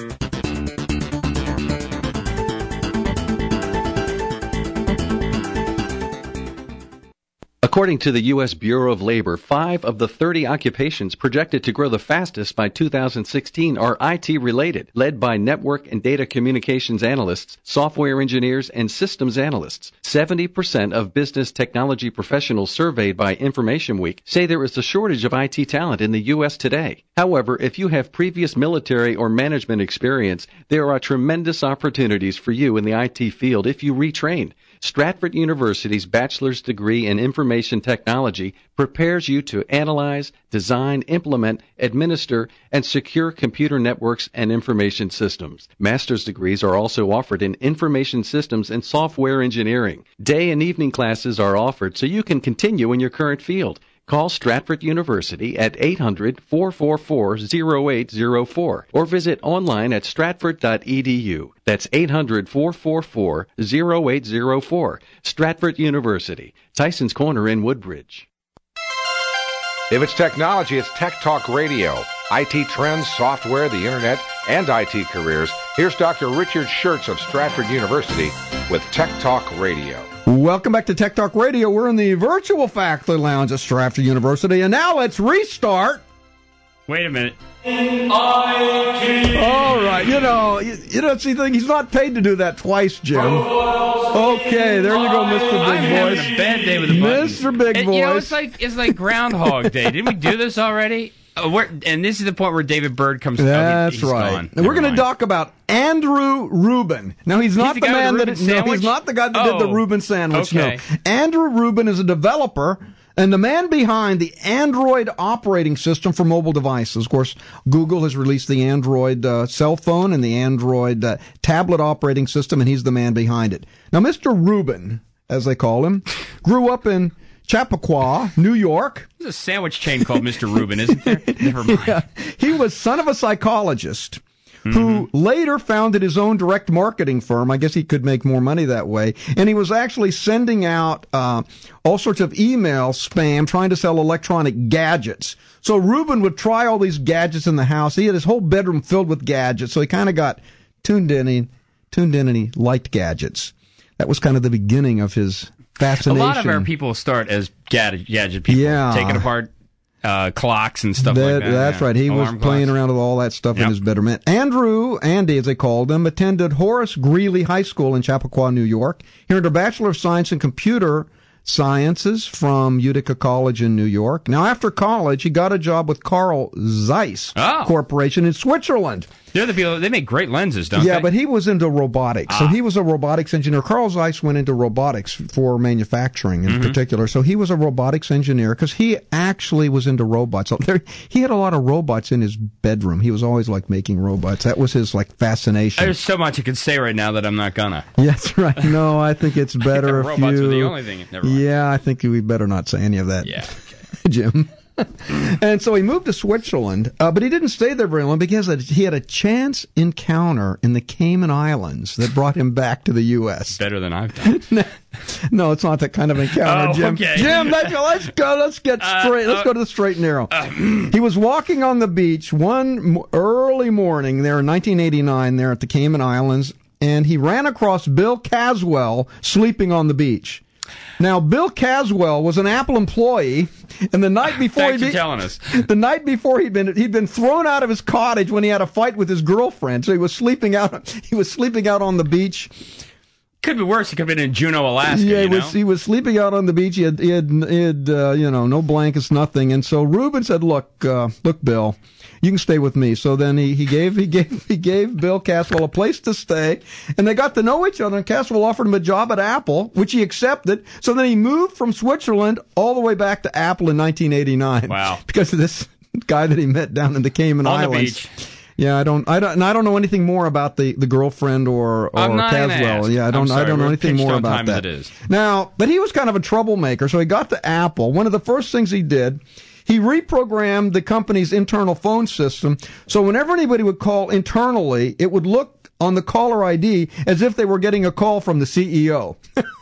According to the U S Bureau of Labor, five of the thirty occupations projected to grow the fastest by two thousand sixteen are I T-related, led by network and data communications analysts, software engineers, and systems analysts. seventy percent of business technology professionals surveyed by Information Week say there is a shortage of I T talent in the U S today. However, if you have previous military or management experience, there are tremendous opportunities for you in the I T field if you retrain. Stratford University's bachelor's degree in information technology prepares you to analyze, design, implement, administer, and secure computer networks and information systems. Master's degrees are also offered in information systems and software engineering. Day and evening classes are offered so you can continue in your current field. Call Stratford University at eight hundred, four four four, zero eight zero four or visit online at stratford dot e d u. That's eight hundred, four four four, zero eight zero four. Stratford University, Tyson's Corner in Woodbridge. If it's technology, it's Tech Talk Radio. I T trends, software, the internet, and I T careers. Here's Doctor Richard Schertz of Stratford University with Tech Talk Radio. Welcome back to Tech Talk Radio. We're in the virtual faculty lounge at Stratford University, and now let's restart. Wait a minute. All right, you know, you, you know, see, he's not paid to do that twice, Jim. Okay, there you go, Mister Big I'm having Voice. a bad day with the buttons. Mister Big It- Voice. You know, it's like it's like Groundhog Day. Didn't we do this already? Uh, we're, and this is the point where David Byrd comes. That's oh, he, he's right. Gone. And we're going to Never mind. talk about Andrew Rubin. Now he's not the the, guy with man the that Reuben no, sandwich? he's not the guy that did the Oh, Reuben sandwich. okay. No, Andrew Rubin is a developer and the man behind the Android operating system for mobile devices. Of course, Google has released the Android uh, cell phone and the Android uh, tablet operating system, and he's the man behind it. Now, Mister Rubin, as they call him, grew up in Chappaqua, New York. There's a sandwich chain called Mister Rubin, isn't there? Never mind. Yeah. He was son of a psychologist Mm-hmm. who later founded his own direct marketing firm. I guess he could make more money that way. And he was actually sending out uh, all sorts of email spam trying to sell electronic gadgets. So Rubin would try all these gadgets in the house. He had his whole bedroom filled with gadgets. So he kind of got tuned in, and, tuned in and he liked gadgets. That was kind of the beginning of his fascination. A lot of our people start as gadget, gadget people, Yeah. taking apart uh, clocks and stuff That- like that. That's yeah. right. He Alarm was playing clocks. around with all that stuff in Yep. his bedroom. Andrew, Andy, as they called him, attended Horace Greeley High School in Chappaqua, New York. He earned a Bachelor of Science in Computer Sciences from Utica College in New York. Now, after college, he got a job with Carl Zeiss Oh. Corporation in Switzerland. They're the people. They make great lenses, don't yeah, they? but he was into robotics. So Ah. he was a robotics engineer. Carl Zeiss went into robotics for manufacturing in Mm-hmm. particular. So he was a robotics engineer because he actually was into robots. So there, he had a lot of robots in his bedroom. He was always like making robots. That was his like fascination. There's so much I could say right now that I'm not gonna. Yeah, that's right. No, I think it's better if robots you. are the only thing. Never mind. Yeah, I think we better not say any of that. Yeah. Jim. And so he moved to Switzerland, uh, but he didn't stay there very long because he had a chance encounter in the Cayman Islands that brought him back to the U S Better than I've done. No, it's not that kind of encounter, Oh, Jim. okay. Jim, let's go. Let's go. Let's get straight. Let's uh, go to the straight and narrow. He was walking on the beach one m- early morning there in nineteen eighty-nine there at the Cayman Islands, and he ran across Bill Caswell sleeping on the beach. Now, Bill Caswell was an Apple employee, and the night before Thanks he'd for be- telling us. the night before he'd been he'd been thrown out of his cottage when he had a fight with his girlfriend. So he was sleeping out. He was sleeping out on the beach. Could be worse. He could have been in Juneau, Alaska. Yeah, he you know? was he was sleeping out on the beach. He had he had, he had uh, you know no blankets, nothing. And so Reuben said, "Look, uh, look, Bill, you can stay with me." So then he, he gave he gave he gave Bill Caswell a place to stay, and they got to know each other. And Caswell offered him a job at Apple, which he accepted. So then he moved from Switzerland all the way back to Apple in nineteen eighty-nine. Wow! Because of this guy that he met down in the Cayman on Islands. The beach. Yeah, I don't, I don't, and I don't know anything more about the, the girlfriend or or I'm not Caswell. Yeah, I don't, sorry, I don't know we're anything pitched more on about time that. as it is. Now, but he was kind of a troublemaker, so he got to Apple. One of the first things he did, he reprogrammed the company's internal phone system, so whenever anybody would call internally, it would look on the caller I D as if they were getting a call from the C E O.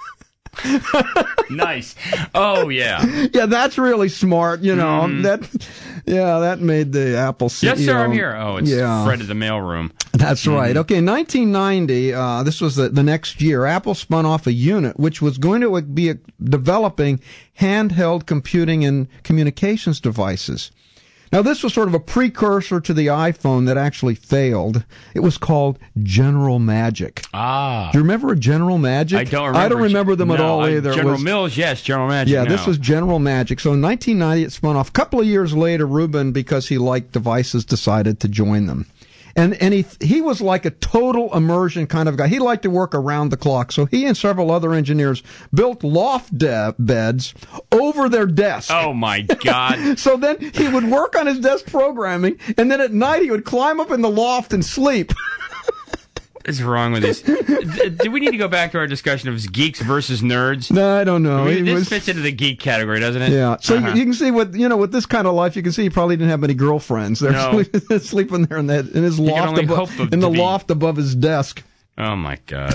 Nice. Oh yeah. Yeah, that's really smart. You know Mm. that. Yeah, that made the Apple C E O. Yes, sir. I'm here. Oh, it's yeah. Fred at the mailroom. That's Mm-hmm. right. Okay, in nineteen ninety, uh, this was the, the next year, Apple spun off a unit which was going to be a, developing handheld computing and communications devices. Now, this was sort of a precursor to the iPhone that actually failed. It was called General Magic. Ah. Do you remember General Magic? I don't remember. I don't remember them no, at all I, either. General was, Mills, yes. General Magic, Yeah, no. this was General Magic. So in nineteen ninety, it spun off. A couple of years later, Reuben, because he liked devices, decided to join them. And and he he was like a total immersion kind of guy. He liked to work around the clock. So he and several other engineers built loft de- beds over their desk. Oh my God! So then he would work on his desk programming, and then at night he would climb up in the loft and sleep. What is wrong with this? Do we need to go back to our discussion of geeks versus nerds? No, I don't know. I mean, He this was- fits into the geek category, doesn't it? Yeah. So Uh-huh. you, you can see what you know with this kind of life. You can see he probably didn't have many girlfriends. They're No. sleeping, sleeping there in that in his You can loft only above, hope of- in the to be- loft above his desk. Oh my God!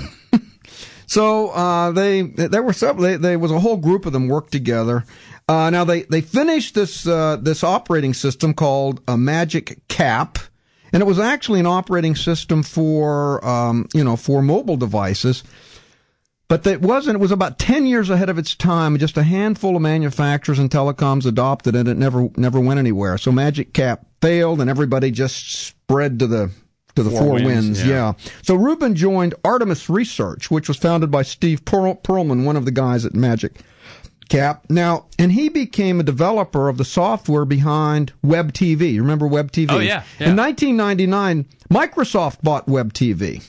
So uh, they there were several. They, there was a whole group of them worked together. Uh, now they they finished this uh, this operating system called a Magic Cap. And it was actually an operating system for, um, you know, for mobile devices. But it wasn't, it was about ten years ahead of its time. Just a handful of manufacturers and telecoms adopted it. It never, never went anywhere. So Magic Cap failed and everybody just spread to the, to the Four four, winds, winds. yeah. Yeah. So Reuben joined Artemis Research, which was founded by Steve Perl- Perlman, one of the guys at Magic Cap. Now, and he became a developer of the software behind Web T V. You remember Web T V? Oh, yeah, yeah. In nineteen ninety-nine, Microsoft bought Web T V.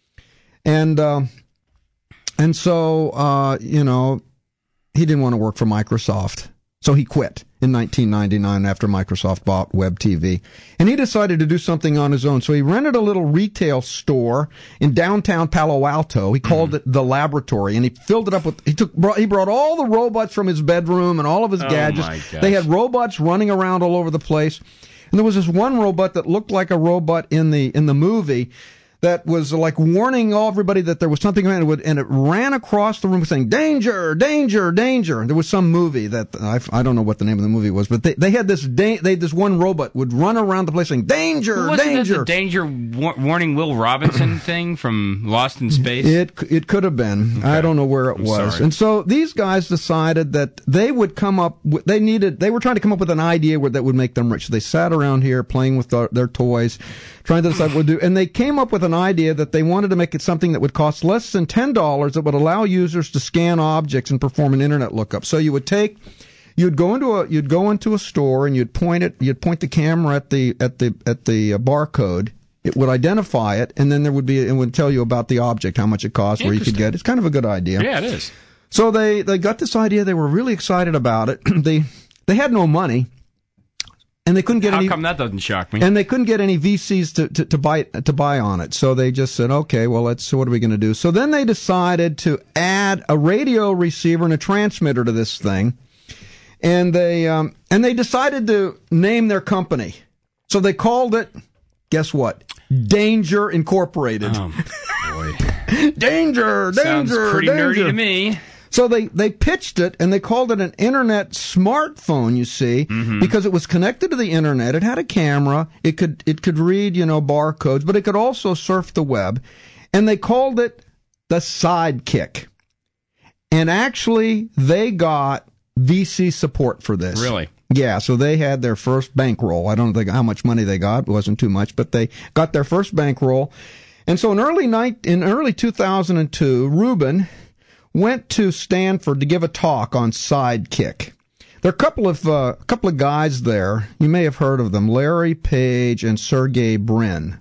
And, uh, and so, uh, you know, he didn't want to work for Microsoft. So he quit in nineteen ninety-nine after Microsoft bought Web T V. And he decided to do something on his own. So he rented a little retail store in downtown Palo Alto. He called it The Laboratory, and he filled it up with, he took, brought, he brought all the robots from his bedroom and all of his Oh, gadgets. my gosh. They had robots running around all over the place. And there was this one robot that looked like a robot in the, in the movie that was like warning all everybody that there was something around, and it, would, and it ran across the room saying, danger, danger, danger. And there was some movie that, I, I don't know what the name of the movie was, but they, they had this, da- they had this one robot would run around the place saying, danger, Wasn't danger. this the danger war- warning Will Robinson thing from Lost in Space? It it could have been. Okay. I don't know where it I'm was. sorry. And so these guys decided that they would come up. With, they needed. They were trying to come up with an idea where, that would make them rich. They sat around here playing with their, their toys, trying to decide what to do. And they came up with an idea that they wanted to make it something that would cost less than ten dollars. That would allow users to scan objects and perform an internet lookup. So you would take. You'd go into a you'd go into a store and you'd point it. You'd point the camera at the at the at the uh, barcode. It would identify it, and then there would be it would tell you about the object, how much it costs, where you could get it. It's kind of a good idea. Yeah, it is. So they they got this idea. They were really excited about it. they they had no money, and they couldn't get How any. come that doesn't shock me? And they couldn't get any V Cs to, to, to buy to buy on it. So they just said, okay, well, let's. So what are we going to do? So then they decided to add a radio receiver and a transmitter to this thing, and they um, and they decided to name their company. So they called it. Guess what? Danger Incorporated. Oh boy! danger, danger, Sounds pretty danger. nerdy to me. So they, they pitched it, and they called it an internet smartphone, you see, Mm-hmm. because it was connected to the internet. It had a camera. It could it could read, you know, barcodes, but it could also surf the web. And they called it the Sidekick. And actually, they got V C support for this. Really? Yeah, so they had their first bankroll. I don't think how much money they got. It wasn't too much, but they got their first bankroll. And so in early night, in early two thousand two, Rubin went to Stanford to give a talk on Sidekick. There are a couple of uh, a couple of guys there. You may have heard of them: Larry Page and Sergey Brin.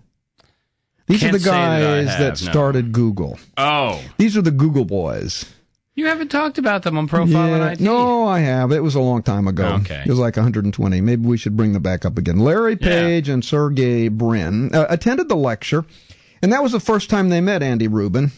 These Can't are the guys that, that, have, that started no. Google. Oh, these are the Google boys. You haven't talked about them on Profile yeah, on I T? No, I have. It was a long time ago. Okay. It was like one hundred twenty. Maybe we should bring them back up again. Larry Page yeah. and Sergey Brin uh, attended the lecture, and that was the first time they met Andy Rubin.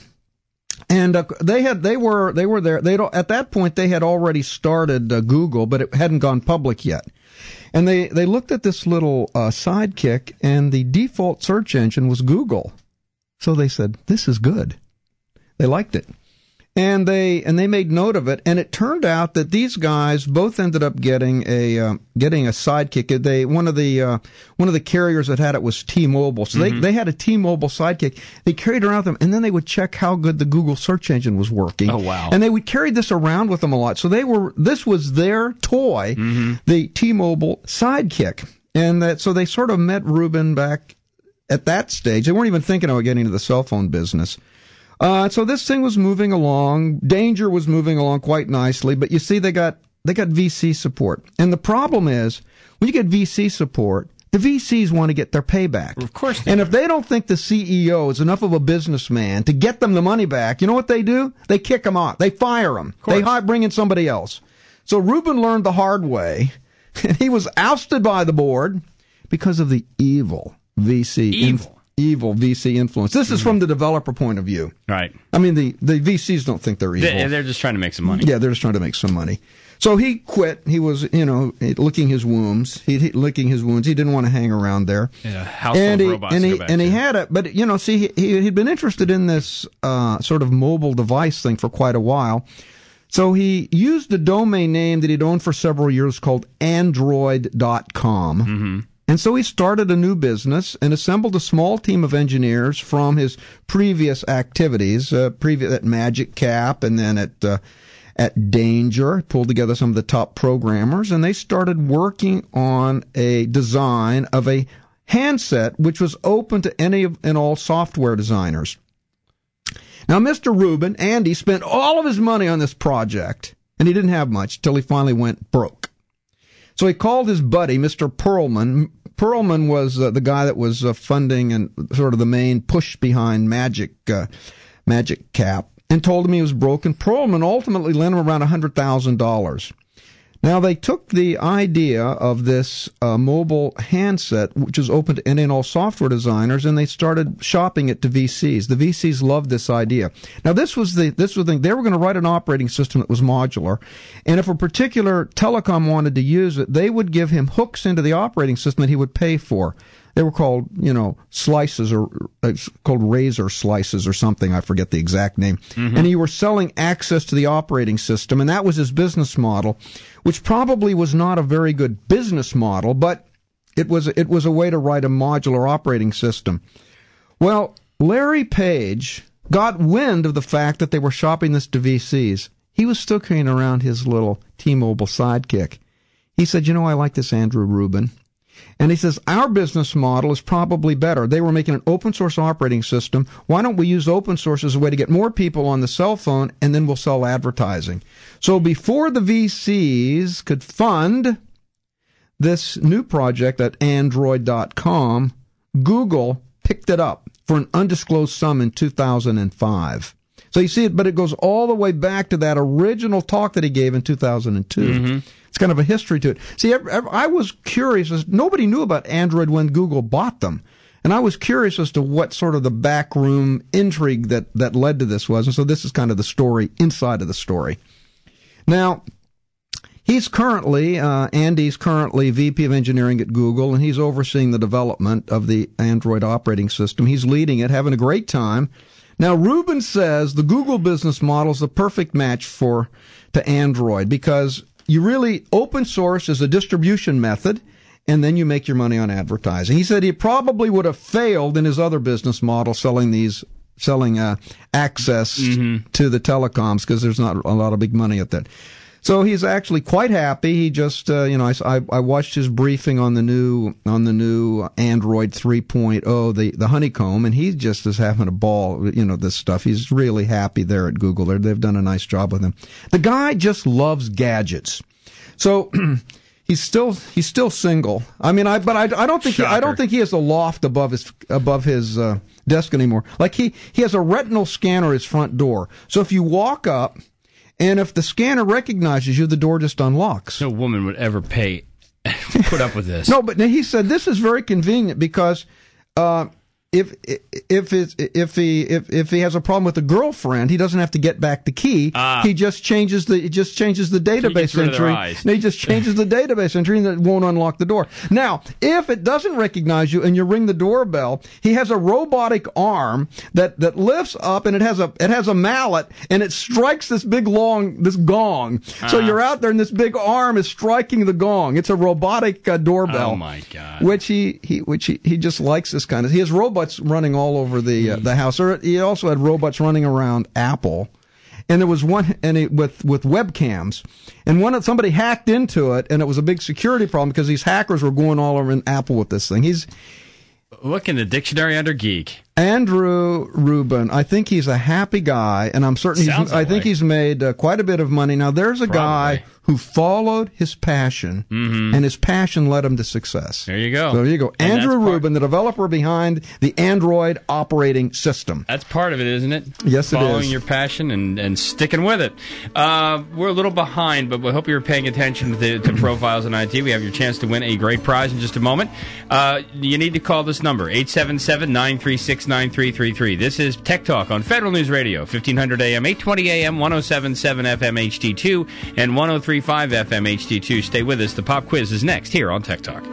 And uh, they had they were they were there. They at that point they had already started uh, Google, but it hadn't gone public yet. And they they looked at this little uh, Sidekick, and the default search engine was Google. So they said, "This is good." They liked it. And they and they made note of it, and it turned out that these guys both ended up getting a uh, getting a Sidekick. They one of the uh, one of the carriers that had it was T-Mobile, so mm-hmm. they they had a T-Mobile Sidekick. They carried it around with them, and then they would check how good the Google search engine was working. Oh wow! And they would carry this around with them a lot. So they were this was their toy, mm-hmm. the T-Mobile Sidekick, and that so they sort of met Rubin back at that stage. They weren't even thinking about getting into the cell phone business. Uh, so this thing was moving along. Danger was moving along quite nicely, but you see, they got they got V C support, and the problem is when you get V C support, the V Cs want to get their payback. Of course, they and do. if they don't think the C E O is enough of a businessman to get them the money back, you know what they do? They kick him off. They fire him. They hi- bring in somebody else. So Rubin learned the hard way, and he was ousted by the board because of the evil V C. Evil. Inf- Evil V C influence. This is mm-hmm. from the developer point of view. Right. I mean, the, the V Cs don't think they're evil. They, they're just trying to make some money. Yeah, they're just trying to make some money. So he quit. He was, you know, licking his wounds. He, he licking his wounds. He didn't want to hang around there. Yeah, house and of he, robots and to he, go back and to. he had it, but you know, see, he, he he'd been interested in this uh, sort of mobile device thing for quite a while. So he used a domain name that he'd owned for several years called Android dot com. Mm-hmm. And so he started a new business and assembled a small team of engineers from his previous activities, uh, previous at Magic Cap and then at uh, at Danger. Pulled together some of the top programmers, and they started working on a design of a handset which was open to any of, and all software designers. Now, Mister Rubin, Andy, spent all of his money on this project, and he didn't have much till he finally went broke. So he called his buddy, Mister Perlman. Perlman was uh, the guy that was uh, funding and sort of the main push behind Magic uh, Magic Cap, and told him he was broke. And Perlman ultimately lent him around one hundred thousand dollars. Now, they took the idea of this uh, mobile handset, which is open to any and all software designers, and they started shopping it to V Cs. The V Cs loved this idea. Now, this was the this was the thing. They were going to write an operating system that was modular, and if a particular telecom wanted to use it, they would give him hooks into the operating system that he would pay for. They were called, you know, slices, or it's called razor slices or something. I forget the exact name. Mm-hmm. And you were selling access to the operating system, and that was his business model, which probably was not a very good business model, but it was it was a way to write a modular operating system. Well, Larry Page got wind of the fact that they were shopping this to V Cs. He was still carrying around his little T-Mobile Sidekick. He said, you know, I like this Andrew Rubin. And he says, our business model is probably better. They were making an open source operating system. Why don't we use open source as a way to get more people on the cell phone, and then we'll sell advertising? So before the V Cs could fund this new project at Android dot com, Google picked it up for an undisclosed sum in two thousand five. So you see it, but it goes all the way back to that original talk that he gave in two thousand two. Mm-hmm. It's kind of a history to it. See, I was curious, as nobody knew about Android when Google bought them. And I was curious as to what sort of the backroom intrigue that, that led to this was. And so this is kind of the story inside of the story. Now, he's currently, uh, Andy's currently V P of Engineering at Google, and he's overseeing the development of the Android operating system. He's leading it, having a great time. Now, Rubin says the Google business model is the perfect match for to Android because you really, open source is a distribution method, and then you make your money on advertising. He said he probably would have failed in his other business model, selling these, selling uh, access mm-hmm. to the telecoms, because there's not a lot of big money at that. So he's actually quite happy. He just, uh, you know, I, I watched his briefing on the new on the new Android three point oh, the the Honeycomb, and he just is having a ball. You know, this stuff. He's really happy there at Google. They're, they've done a nice job with him. The guy just loves gadgets. So he's still he's still single. I mean, I but I, I don't think he, I don't think he has a loft above his above his uh, desk anymore. Like he he has a retinal scanner at his front door. So if you walk up, and if the scanner recognizes you, the door just unlocks. No woman would ever pay, put up with this. No, but he said this is very convenient because uh, if if it's, if he if if he has a problem with a girlfriend, he doesn't have to get back the key. Ah. He just changes the he just changes the database rid of their entry. eyes. And he just changes the database entry, and it won't unlock the door. Now, if it doesn't recognize you and you ring the doorbell, he has a robotic arm that, that lifts up, and it has a it has a mallet, and it strikes this big long this gong. Ah. So you're out there, and this big arm is striking the gong. It's a robotic uh, doorbell. Oh my God! Which he, he which he, he just likes this kind of. He has robots running all over the uh, the house. Or he also had robots running around Apple, and there was one and it, with with webcams, and one somebody hacked into it, and it was a big security problem because these hackers were going all over in Apple with this thing. He's look in the dictionary under geek. Andrew Rubin. I think he's a happy guy, and I'm certain he's, Sounds I that think way. he's made uh, quite a bit of money. Now there's a Probably. guy who followed his passion, Mhm. and his passion led him to success. There you go. So there you go. And Andrew that's part- Rubin, the developer behind the Android operating system. That's part of it, isn't it? Yes, it Following is. your passion and, and sticking with it. Uh, we're a little behind, but we hope you're paying attention to, the, to Profiles in I T. We have your chance to win a great prize in just a moment. Uh, you need to call this number, eight seven seven, nine three six, nine three three three. This is Tech Talk on Federal News Radio, fifteen hundred A M, eight twenty A M, one oh seven point seven F M H D two, and one oh three point five F M H D two. Stay with us. The pop quiz is next here on Tech Talk.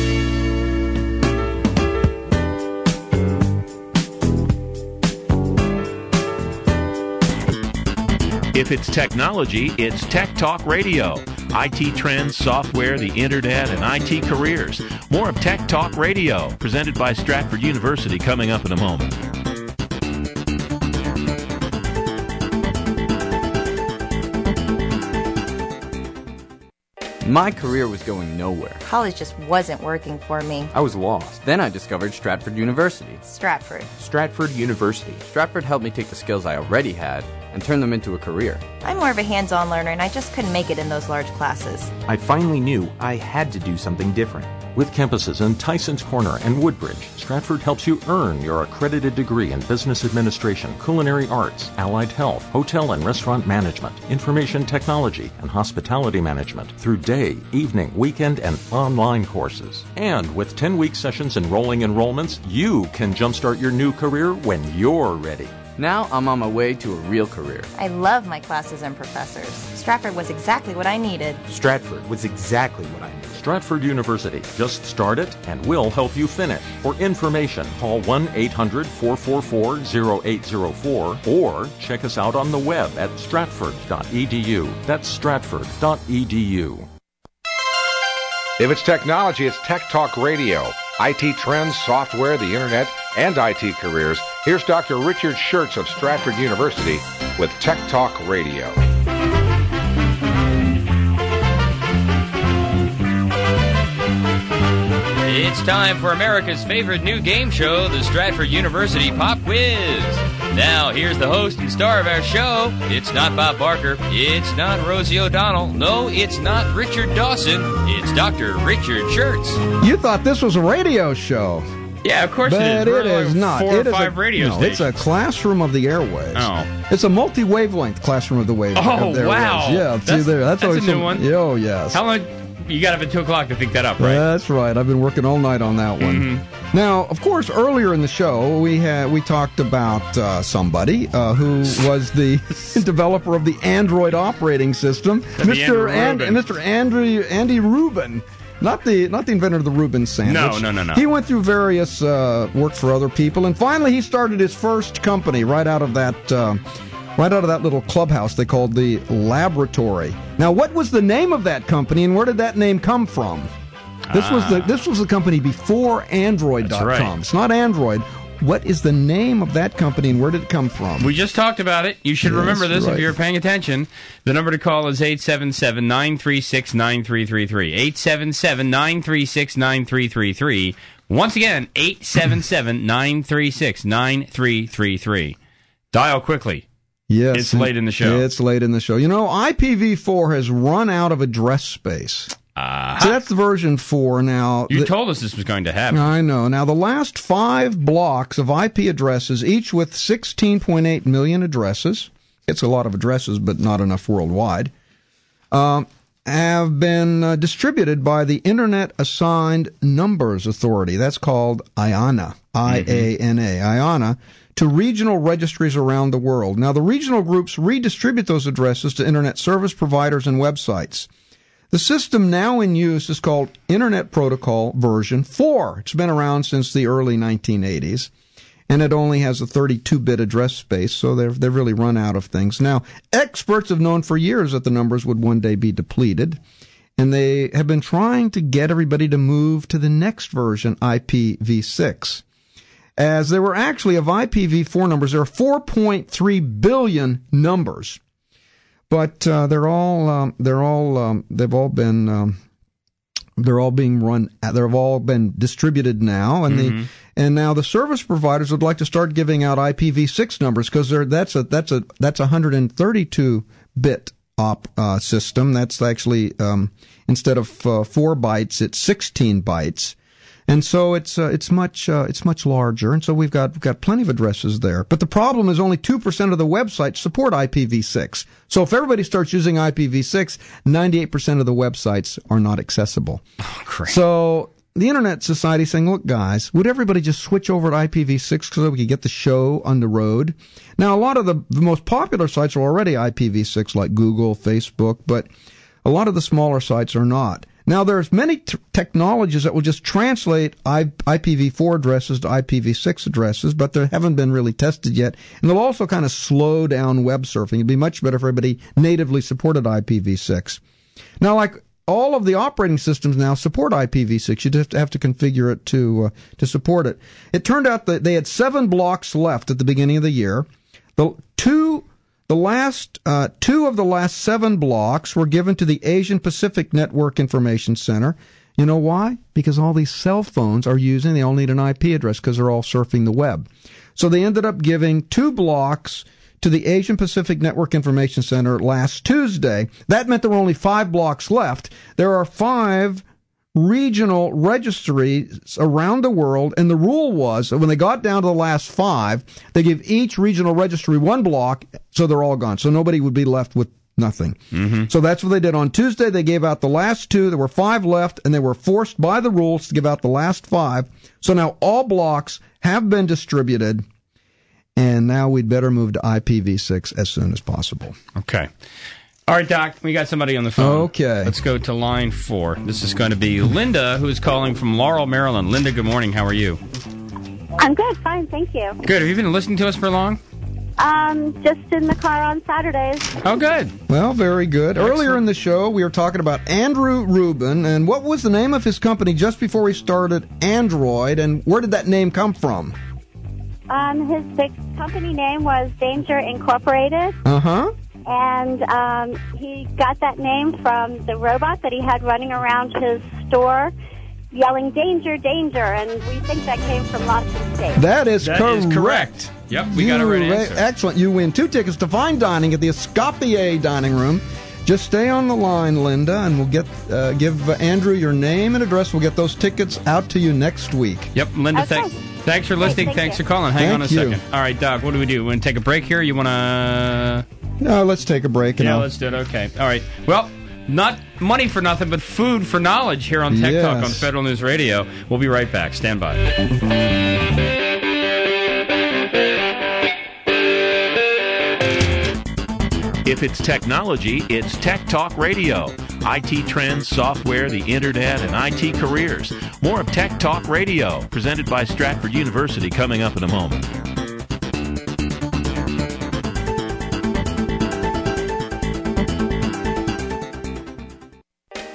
If it's technology, it's Tech Talk Radio. I T trends, software, the internet, and I T careers. More of Tech Talk Radio, presented by Stratford University, coming up in a moment. My career was going nowhere. College just wasn't working for me. I was lost. Then I discovered Stratford University. Stratford. Stratford University. Stratford helped me take the skills I already had and turn them into a career. I'm more of a hands-on learner, and I just couldn't make it in those large classes. I finally knew I had to do something different. With campuses in Tysons Corner and Woodbridge, Stratford helps you earn your accredited degree in business administration, culinary arts, allied health, hotel and restaurant management, information technology, and hospitality management through day, evening, weekend, and online courses. And with ten-week sessions and rolling enrollments, you can jumpstart your new career when you're ready. Now I'm on my way to a real career. I love my classes and professors. Stratford was exactly what I needed. Stratford was exactly what I needed. Stratford University. Just start it, and we'll help you finish. For information, call one eight hundred, four four four, oh eight oh four or check us out on the web at stratford dot e d u. That's stratford dot e d u. If it's technology, it's Tech Talk Radio. I T trends, software, the internet, and I T careers. Here's Doctor Richard Schertz of Stratford University with Tech Talk Radio. It's time for America's favorite new game show, the Stratford University Pop Quiz. Now, here's the host and star of our show. It's not Bob Barker. It's not Rosie O'Donnell. No, it's not Richard Dawson. It's Doctor Richard Schertz. You thought this was a radio show. Yeah, of course but it is. it We're is like not. Four it or is five a, radio no, stations. It's a classroom of the airwaves. Oh. It's a multi-wavelength classroom of the wave. Oh, of the wow. airwaves. Yeah, That's- see there. That's, that's always a new some- one. Oh, yes. How long? You got up at two o'clock to think that up, right? That's right. I've been working all night on that one. Mm-hmm. Now, of course, earlier in the show, we had we talked about uh, somebody uh, who was the developer of the Android operating system, The Mister Andrew And, Rubin. Mister Andrew Andy Rubin. Not the not the inventor of the Reuben sandwich. No, no, no, no. He went through various uh, work for other people, and finally he started his first company right out of that uh, right out of that little clubhouse they called the Laboratory. Now, what was the name of that company, and where did that name come from? This was the this was the company before Android dot com. That's right. It's not Android. what is the name of that company and where did it come from? We just talked about it. You should Yes, remember this right. if you're paying attention. The number to call is eight seven seven, nine three six, nine three three three. eight seven seven, nine three six, nine three three three. Once again, eight seven seven, nine three six, nine three three three. Dial quickly. Yes. It's late in the show. It's late in the show. You know, I P v four has run out of address space. Uh-huh. So that's version four now. You The- told us this was going to happen. I know. Now, the last five blocks of I P addresses, each with sixteen point eight million addresses, it's a lot of addresses, but not enough worldwide, um, have been uh, distributed by the Internet Assigned Numbers Authority. That's called I A N A, I A N A, I A N A, to regional registries around the world. Now, the regional groups redistribute those addresses to Internet service providers and websites. The system now in use is called Internet Protocol version four. It's been around since the early nineteen eighties, and it only has a thirty-two bit address space, so they've, they've really run out of things. Now, experts have known for years that the numbers would one day be depleted, and they have been trying to get everybody to move to the next version, I P v six. As there were actually, of I P v four numbers, there are four point three billion numbers. But uh, they're all um, they're all um, they've all been um, they're all being run. They've all been distributed now, and Mm-hmm. the and now the service providers would like to start giving out I P v six numbers because that's a that's a that's a one hundred thirty-two bit op uh, system. That's actually um, instead of uh, four bytes, it's sixteen bytes. And so it's uh, it's much uh, it's much larger, and so we've got we've got plenty of addresses there. But the problem is only two percent of the websites support I P v six. So if everybody starts using I P v six, ninety-eight percent of the websites are not accessible. Oh, great. So the Internet Society is saying, look, guys, would everybody just switch over to I P v six so that we could get the show on the road? Now, a lot of the, the most popular sites are already I P v six, like Google, Facebook, but a lot of the smaller sites are not. Now, there's many t- technologies that will just translate I- I P v four addresses to I P v six addresses, but they haven't been really tested yet. And they'll also kind of slow down web surfing. It'd be much better if everybody natively supported I P v six. Now, like all of the operating systems now support I P v six. You just have to configure it to uh, to support it. It turned out that they had seven blocks left at the beginning of the year. The two The last uh, two of the last seven blocks were given to the Asian Pacific Network Information Center. You know why? Because all these cell phones are using, they all need an I P address because they're all surfing the web. So they ended up giving two blocks to the Asian Pacific Network Information Center last Tuesday. That meant there were only five blocks left. There are five regional registries around the world, and the rule was that when they got down to the last five, they give each regional registry one block, so they're all gone. So nobody would be left with nothing. Mm-hmm. So that's what they did. On Tuesday, they gave out the last two. There were five left, and they were forced by the rules to give out the last five. So now all blocks have been distributed, and now we'd better move to I P v six as soon as possible. Okay. All right, Doc, we got somebody on the phone. Okay. Let's go to line four. This is going to be Linda, who is calling from Laurel, Maryland. Linda, good morning. How are you? I'm good, fine, thank you. Good. Have you been listening to us for long? Um, just in the car on Saturdays. Oh, good. Well, very good. Excellent. Earlier in the show, we were talking about Andrew Rubin, and what was the name of his company just before he started Android, and where did that name come from? Um, his big company name was Danger Incorporated. Uh-huh. And um, he got that name from the robot that he had running around his store yelling, danger, danger, and we think that came from Lost in Space. That is That correct. is correct. Yep, we got a right You- answer. Excellent. You win two tickets to fine dining at the Escoffier Dining Room. Just stay on the line, Linda, and we'll get uh, give uh, Andrew your name and address. We'll get those tickets out to you next week. Yep, Linda, Okay. thank, thanks for listening. thank thanks you. for calling. Hang Thank on a you. second. All right, Doc, what do we do? We want to take a break here? You want to... No, let's take a break. And Yeah, I'll- let's do it. Okay. All right. Well, not money for nothing, but food for knowledge here on Tech Talk Yes. on Federal News Radio. We'll be right back. Stand by. If it's technology, it's Tech Talk Radio. I T trends, software, the internet, and I T careers. More of Tech Talk Radio, presented by Stratford University, coming up in a moment.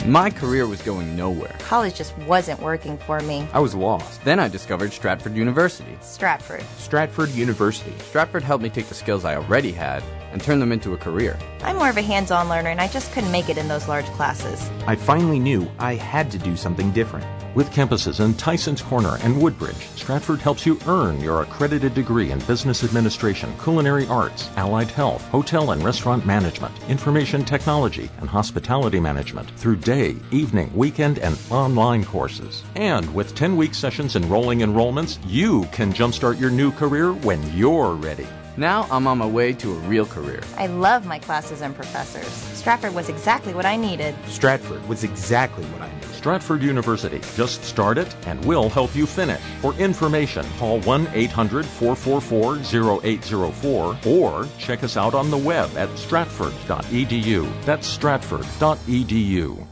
My career was going nowhere. College just wasn't working for me. I was lost. Then I discovered Stratford University. Stratford. Stratford University. Stratford helped me take the skills I already had and turn them into a career. I'm more of a hands-on learner, and I just couldn't make it in those large classes. I finally knew I had to do something different. With campuses in Tysons Corner and Woodbridge, Stratford helps you earn your accredited degree in business administration, culinary arts, allied health, hotel and restaurant management, information technology, and hospitality management through day, evening, weekend, and online courses. And with ten-week sessions and rolling enrollments, you can jumpstart your new career when you're ready. Now I'm on my way to a real career. I love my classes and professors. Stratford was exactly what I needed. Stratford was exactly what I needed. Stratford University. Just start it and we'll help you finish. For information, call one eight hundred, four four four, zero eight zero four or check us out on the web at stratford dot e d u. That's stratford dot e d u.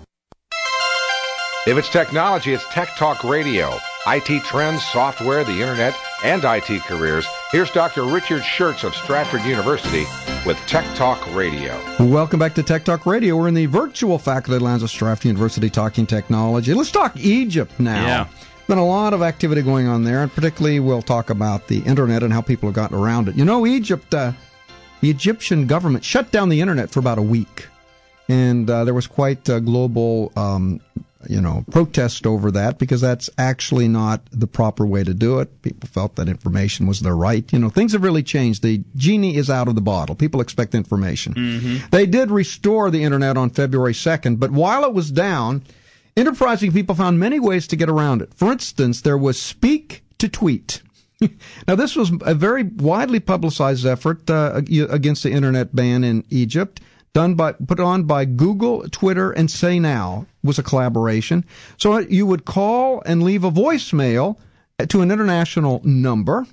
If it's technology, it's Tech Talk Radio. I T trends, software, the internet, and I T careers. Here's Doctor Richard Schertz of Stratford University with Tech Talk Radio. Welcome back to Tech Talk Radio. We're in the virtual faculty lounge of Stratford University talking technology. Let's talk Egypt now. Yeah. Been a lot of activity going on there, and particularly we'll talk about the internet and how people have gotten around it. You know, Egypt, uh, the Egyptian government shut down the internet for about a week, and uh, there was quite a global um you know, protest over that because that's actually not the proper way to do it. People felt that information was their right. You know, things have really changed. The genie is out of the bottle. People expect information. Mm-hmm. They did restore the internet on February second, but while it was down, enterprising people found many ways to get around it. For instance, there was Speak to Tweet. Now, this was a very widely publicized effort uh, against the internet ban in Egypt. Done by, put on by Google, Twitter, and Say Now was a collaboration. So you would call and leave a voicemail to an international number,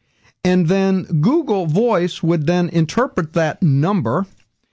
and then Google Voice would then interpret that number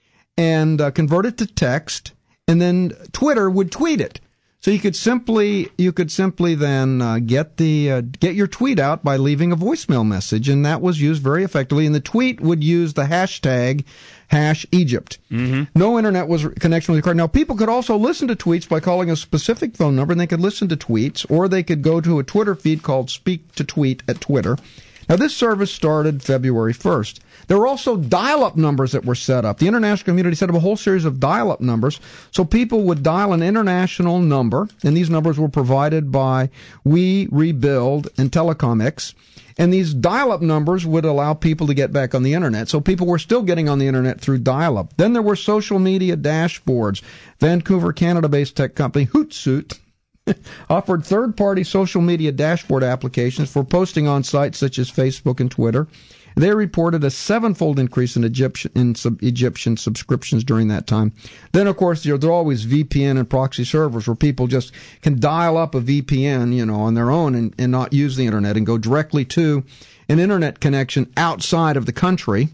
and uh, convert it to text, and then Twitter would tweet it. So you could simply you could simply then uh, get the uh, get your tweet out by leaving a voicemail message, and that was used very effectively. And the tweet would use the hashtag hash Egypt. Mm-hmm. No internet was connection was required. Now people could also listen to tweets by calling a specific phone number, and they could listen to tweets, or they could go to a Twitter feed called Speak to Tweet at Twitter. Now this service started February first. There were also dial-up numbers that were set up. The international community set up a whole series of dial-up numbers. So people would dial an international number, and these numbers were provided by We, Rebuild, and Telecomix. And these dial-up numbers would allow people to get back on the internet. So people were still getting on the internet through dial-up. Then there were social media dashboards. Vancouver, Canada-based tech company Hootsuite offered third-party social media dashboard applications for posting on sites such as Facebook and Twitter. They reported a sevenfold increase in Egyptian, in sub, Egyptian subscriptions during that time. Then, of course, there, there are always V P N and proxy servers where people just can dial up a V P N, you know, on their own and, and not use the internet and go directly to an internet connection outside of the country.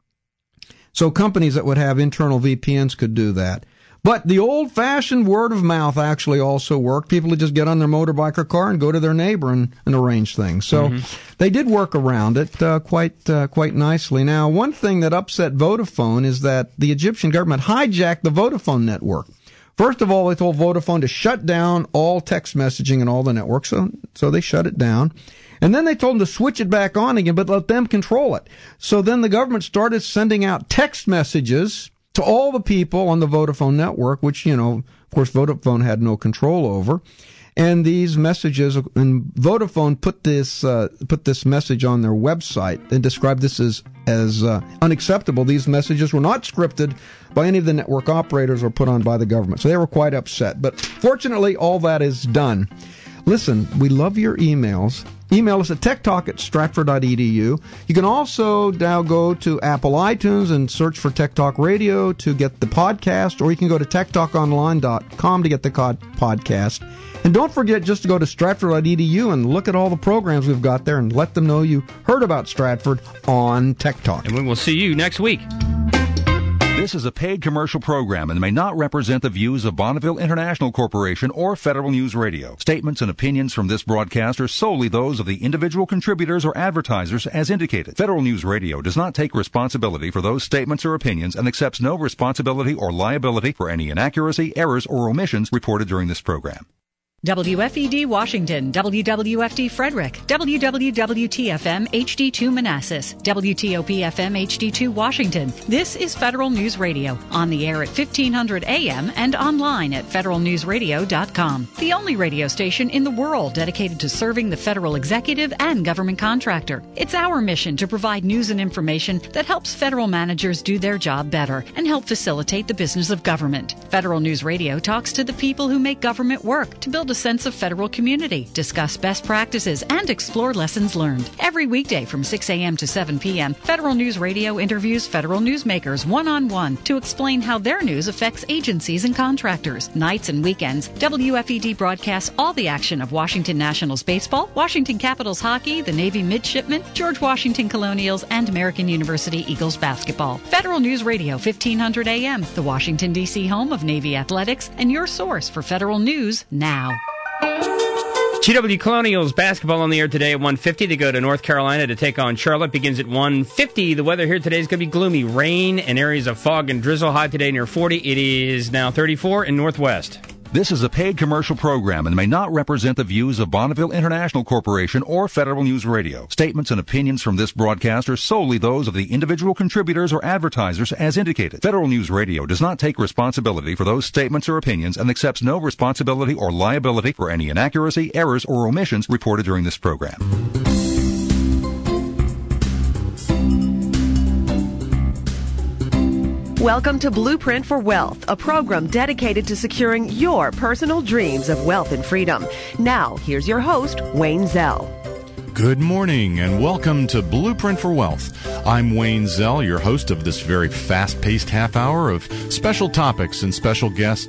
So companies that would have internal V P Ns could do that. But the old-fashioned word of mouth actually also worked. People would just get on their motorbike or car and go to their neighbor and, and arrange things. So mm-hmm. they did work around it uh, quite uh, quite nicely. Now, one thing that upset Vodafone is that the Egyptian government hijacked the Vodafone network. First of all, they told Vodafone to shut down all text messaging and all the networks, so, so they shut it down. And then they told them to switch it back on again, but let them control it. So then the government started sending out text messages to all the people on the Vodafone network, which, you know, of course, Vodafone had no control over. And these messages, and Vodafone put this uh, put this message on their website and described this as as uh, unacceptable. These messages were not scripted by any of the network operators or put on by the government. So they were quite upset. But fortunately, all that is done. Listen, we love your emails. Email us at techtalk at stratford dot e d u. You can also now go to Apple iTunes and search for Tech Talk Radio to get the podcast, or you can go to tech talk online dot com to get the podcast. And don't forget just to go to stratford dot e d u and look at all the programs we've got there and let them know you heard about Stratford on Tech Talk. And we will see you next week. This is a paid commercial program and may not represent the views of Bonneville International Corporation or Federal News Radio. Statements and opinions from this broadcast are solely those of the individual contributors or advertisers as indicated. Federal News Radio does not take responsibility for those statements or opinions and accepts no responsibility or liability for any inaccuracy, errors, or omissions reported during this program. W F E D Washington, W W F D Frederick, W W W T F M H D two Manassas, W T O P F M H D two Washington. This is Federal News Radio, on the air at fifteen hundred A M and online at federal news radio dot com. The only radio station in the world dedicated to serving the federal executive and government contractor. It's our mission to provide news and information that helps federal managers do their job better and help facilitate the business of government. Federal News Radio talks to the people who make government work to build a sense of federal community, discuss best practices, and explore lessons learned. Every weekday from six A M to seven P M, Federal News Radio interviews federal newsmakers one-on-one to explain how their news affects agencies and contractors. Nights and weekends, W F E D broadcasts all the action of Washington Nationals baseball, Washington Capitals hockey, the Navy midshipmen, George Washington Colonials, and American University Eagles basketball. Federal News Radio, fifteen hundred A M, the Washington, D C home of Navy athletics, and your source for federal news now. G W Colonials basketball on the air today at one fifty. They go to North Carolina to take on Charlotte. Begins at one fifty. The weather here today is going to be gloomy. Rain and areas of fog and drizzle. High today near forty. It is now thirty-four in Northwest. This is a paid commercial program and may not represent the views of Bonneville International Corporation or Federal News Radio. Statements and opinions from this broadcast are solely those of the individual contributors or advertisers as indicated. Federal News Radio does not take responsibility for those statements or opinions and accepts no responsibility or liability for any inaccuracy, errors, or omissions reported during this program. Welcome to Blueprint for Wealth, a program dedicated to securing your personal dreams of wealth and freedom. Now, here's your host, Wayne Zell. Good morning and welcome to Blueprint for Wealth. I'm Wayne Zell, your host of this very fast-paced half hour of special topics and special guests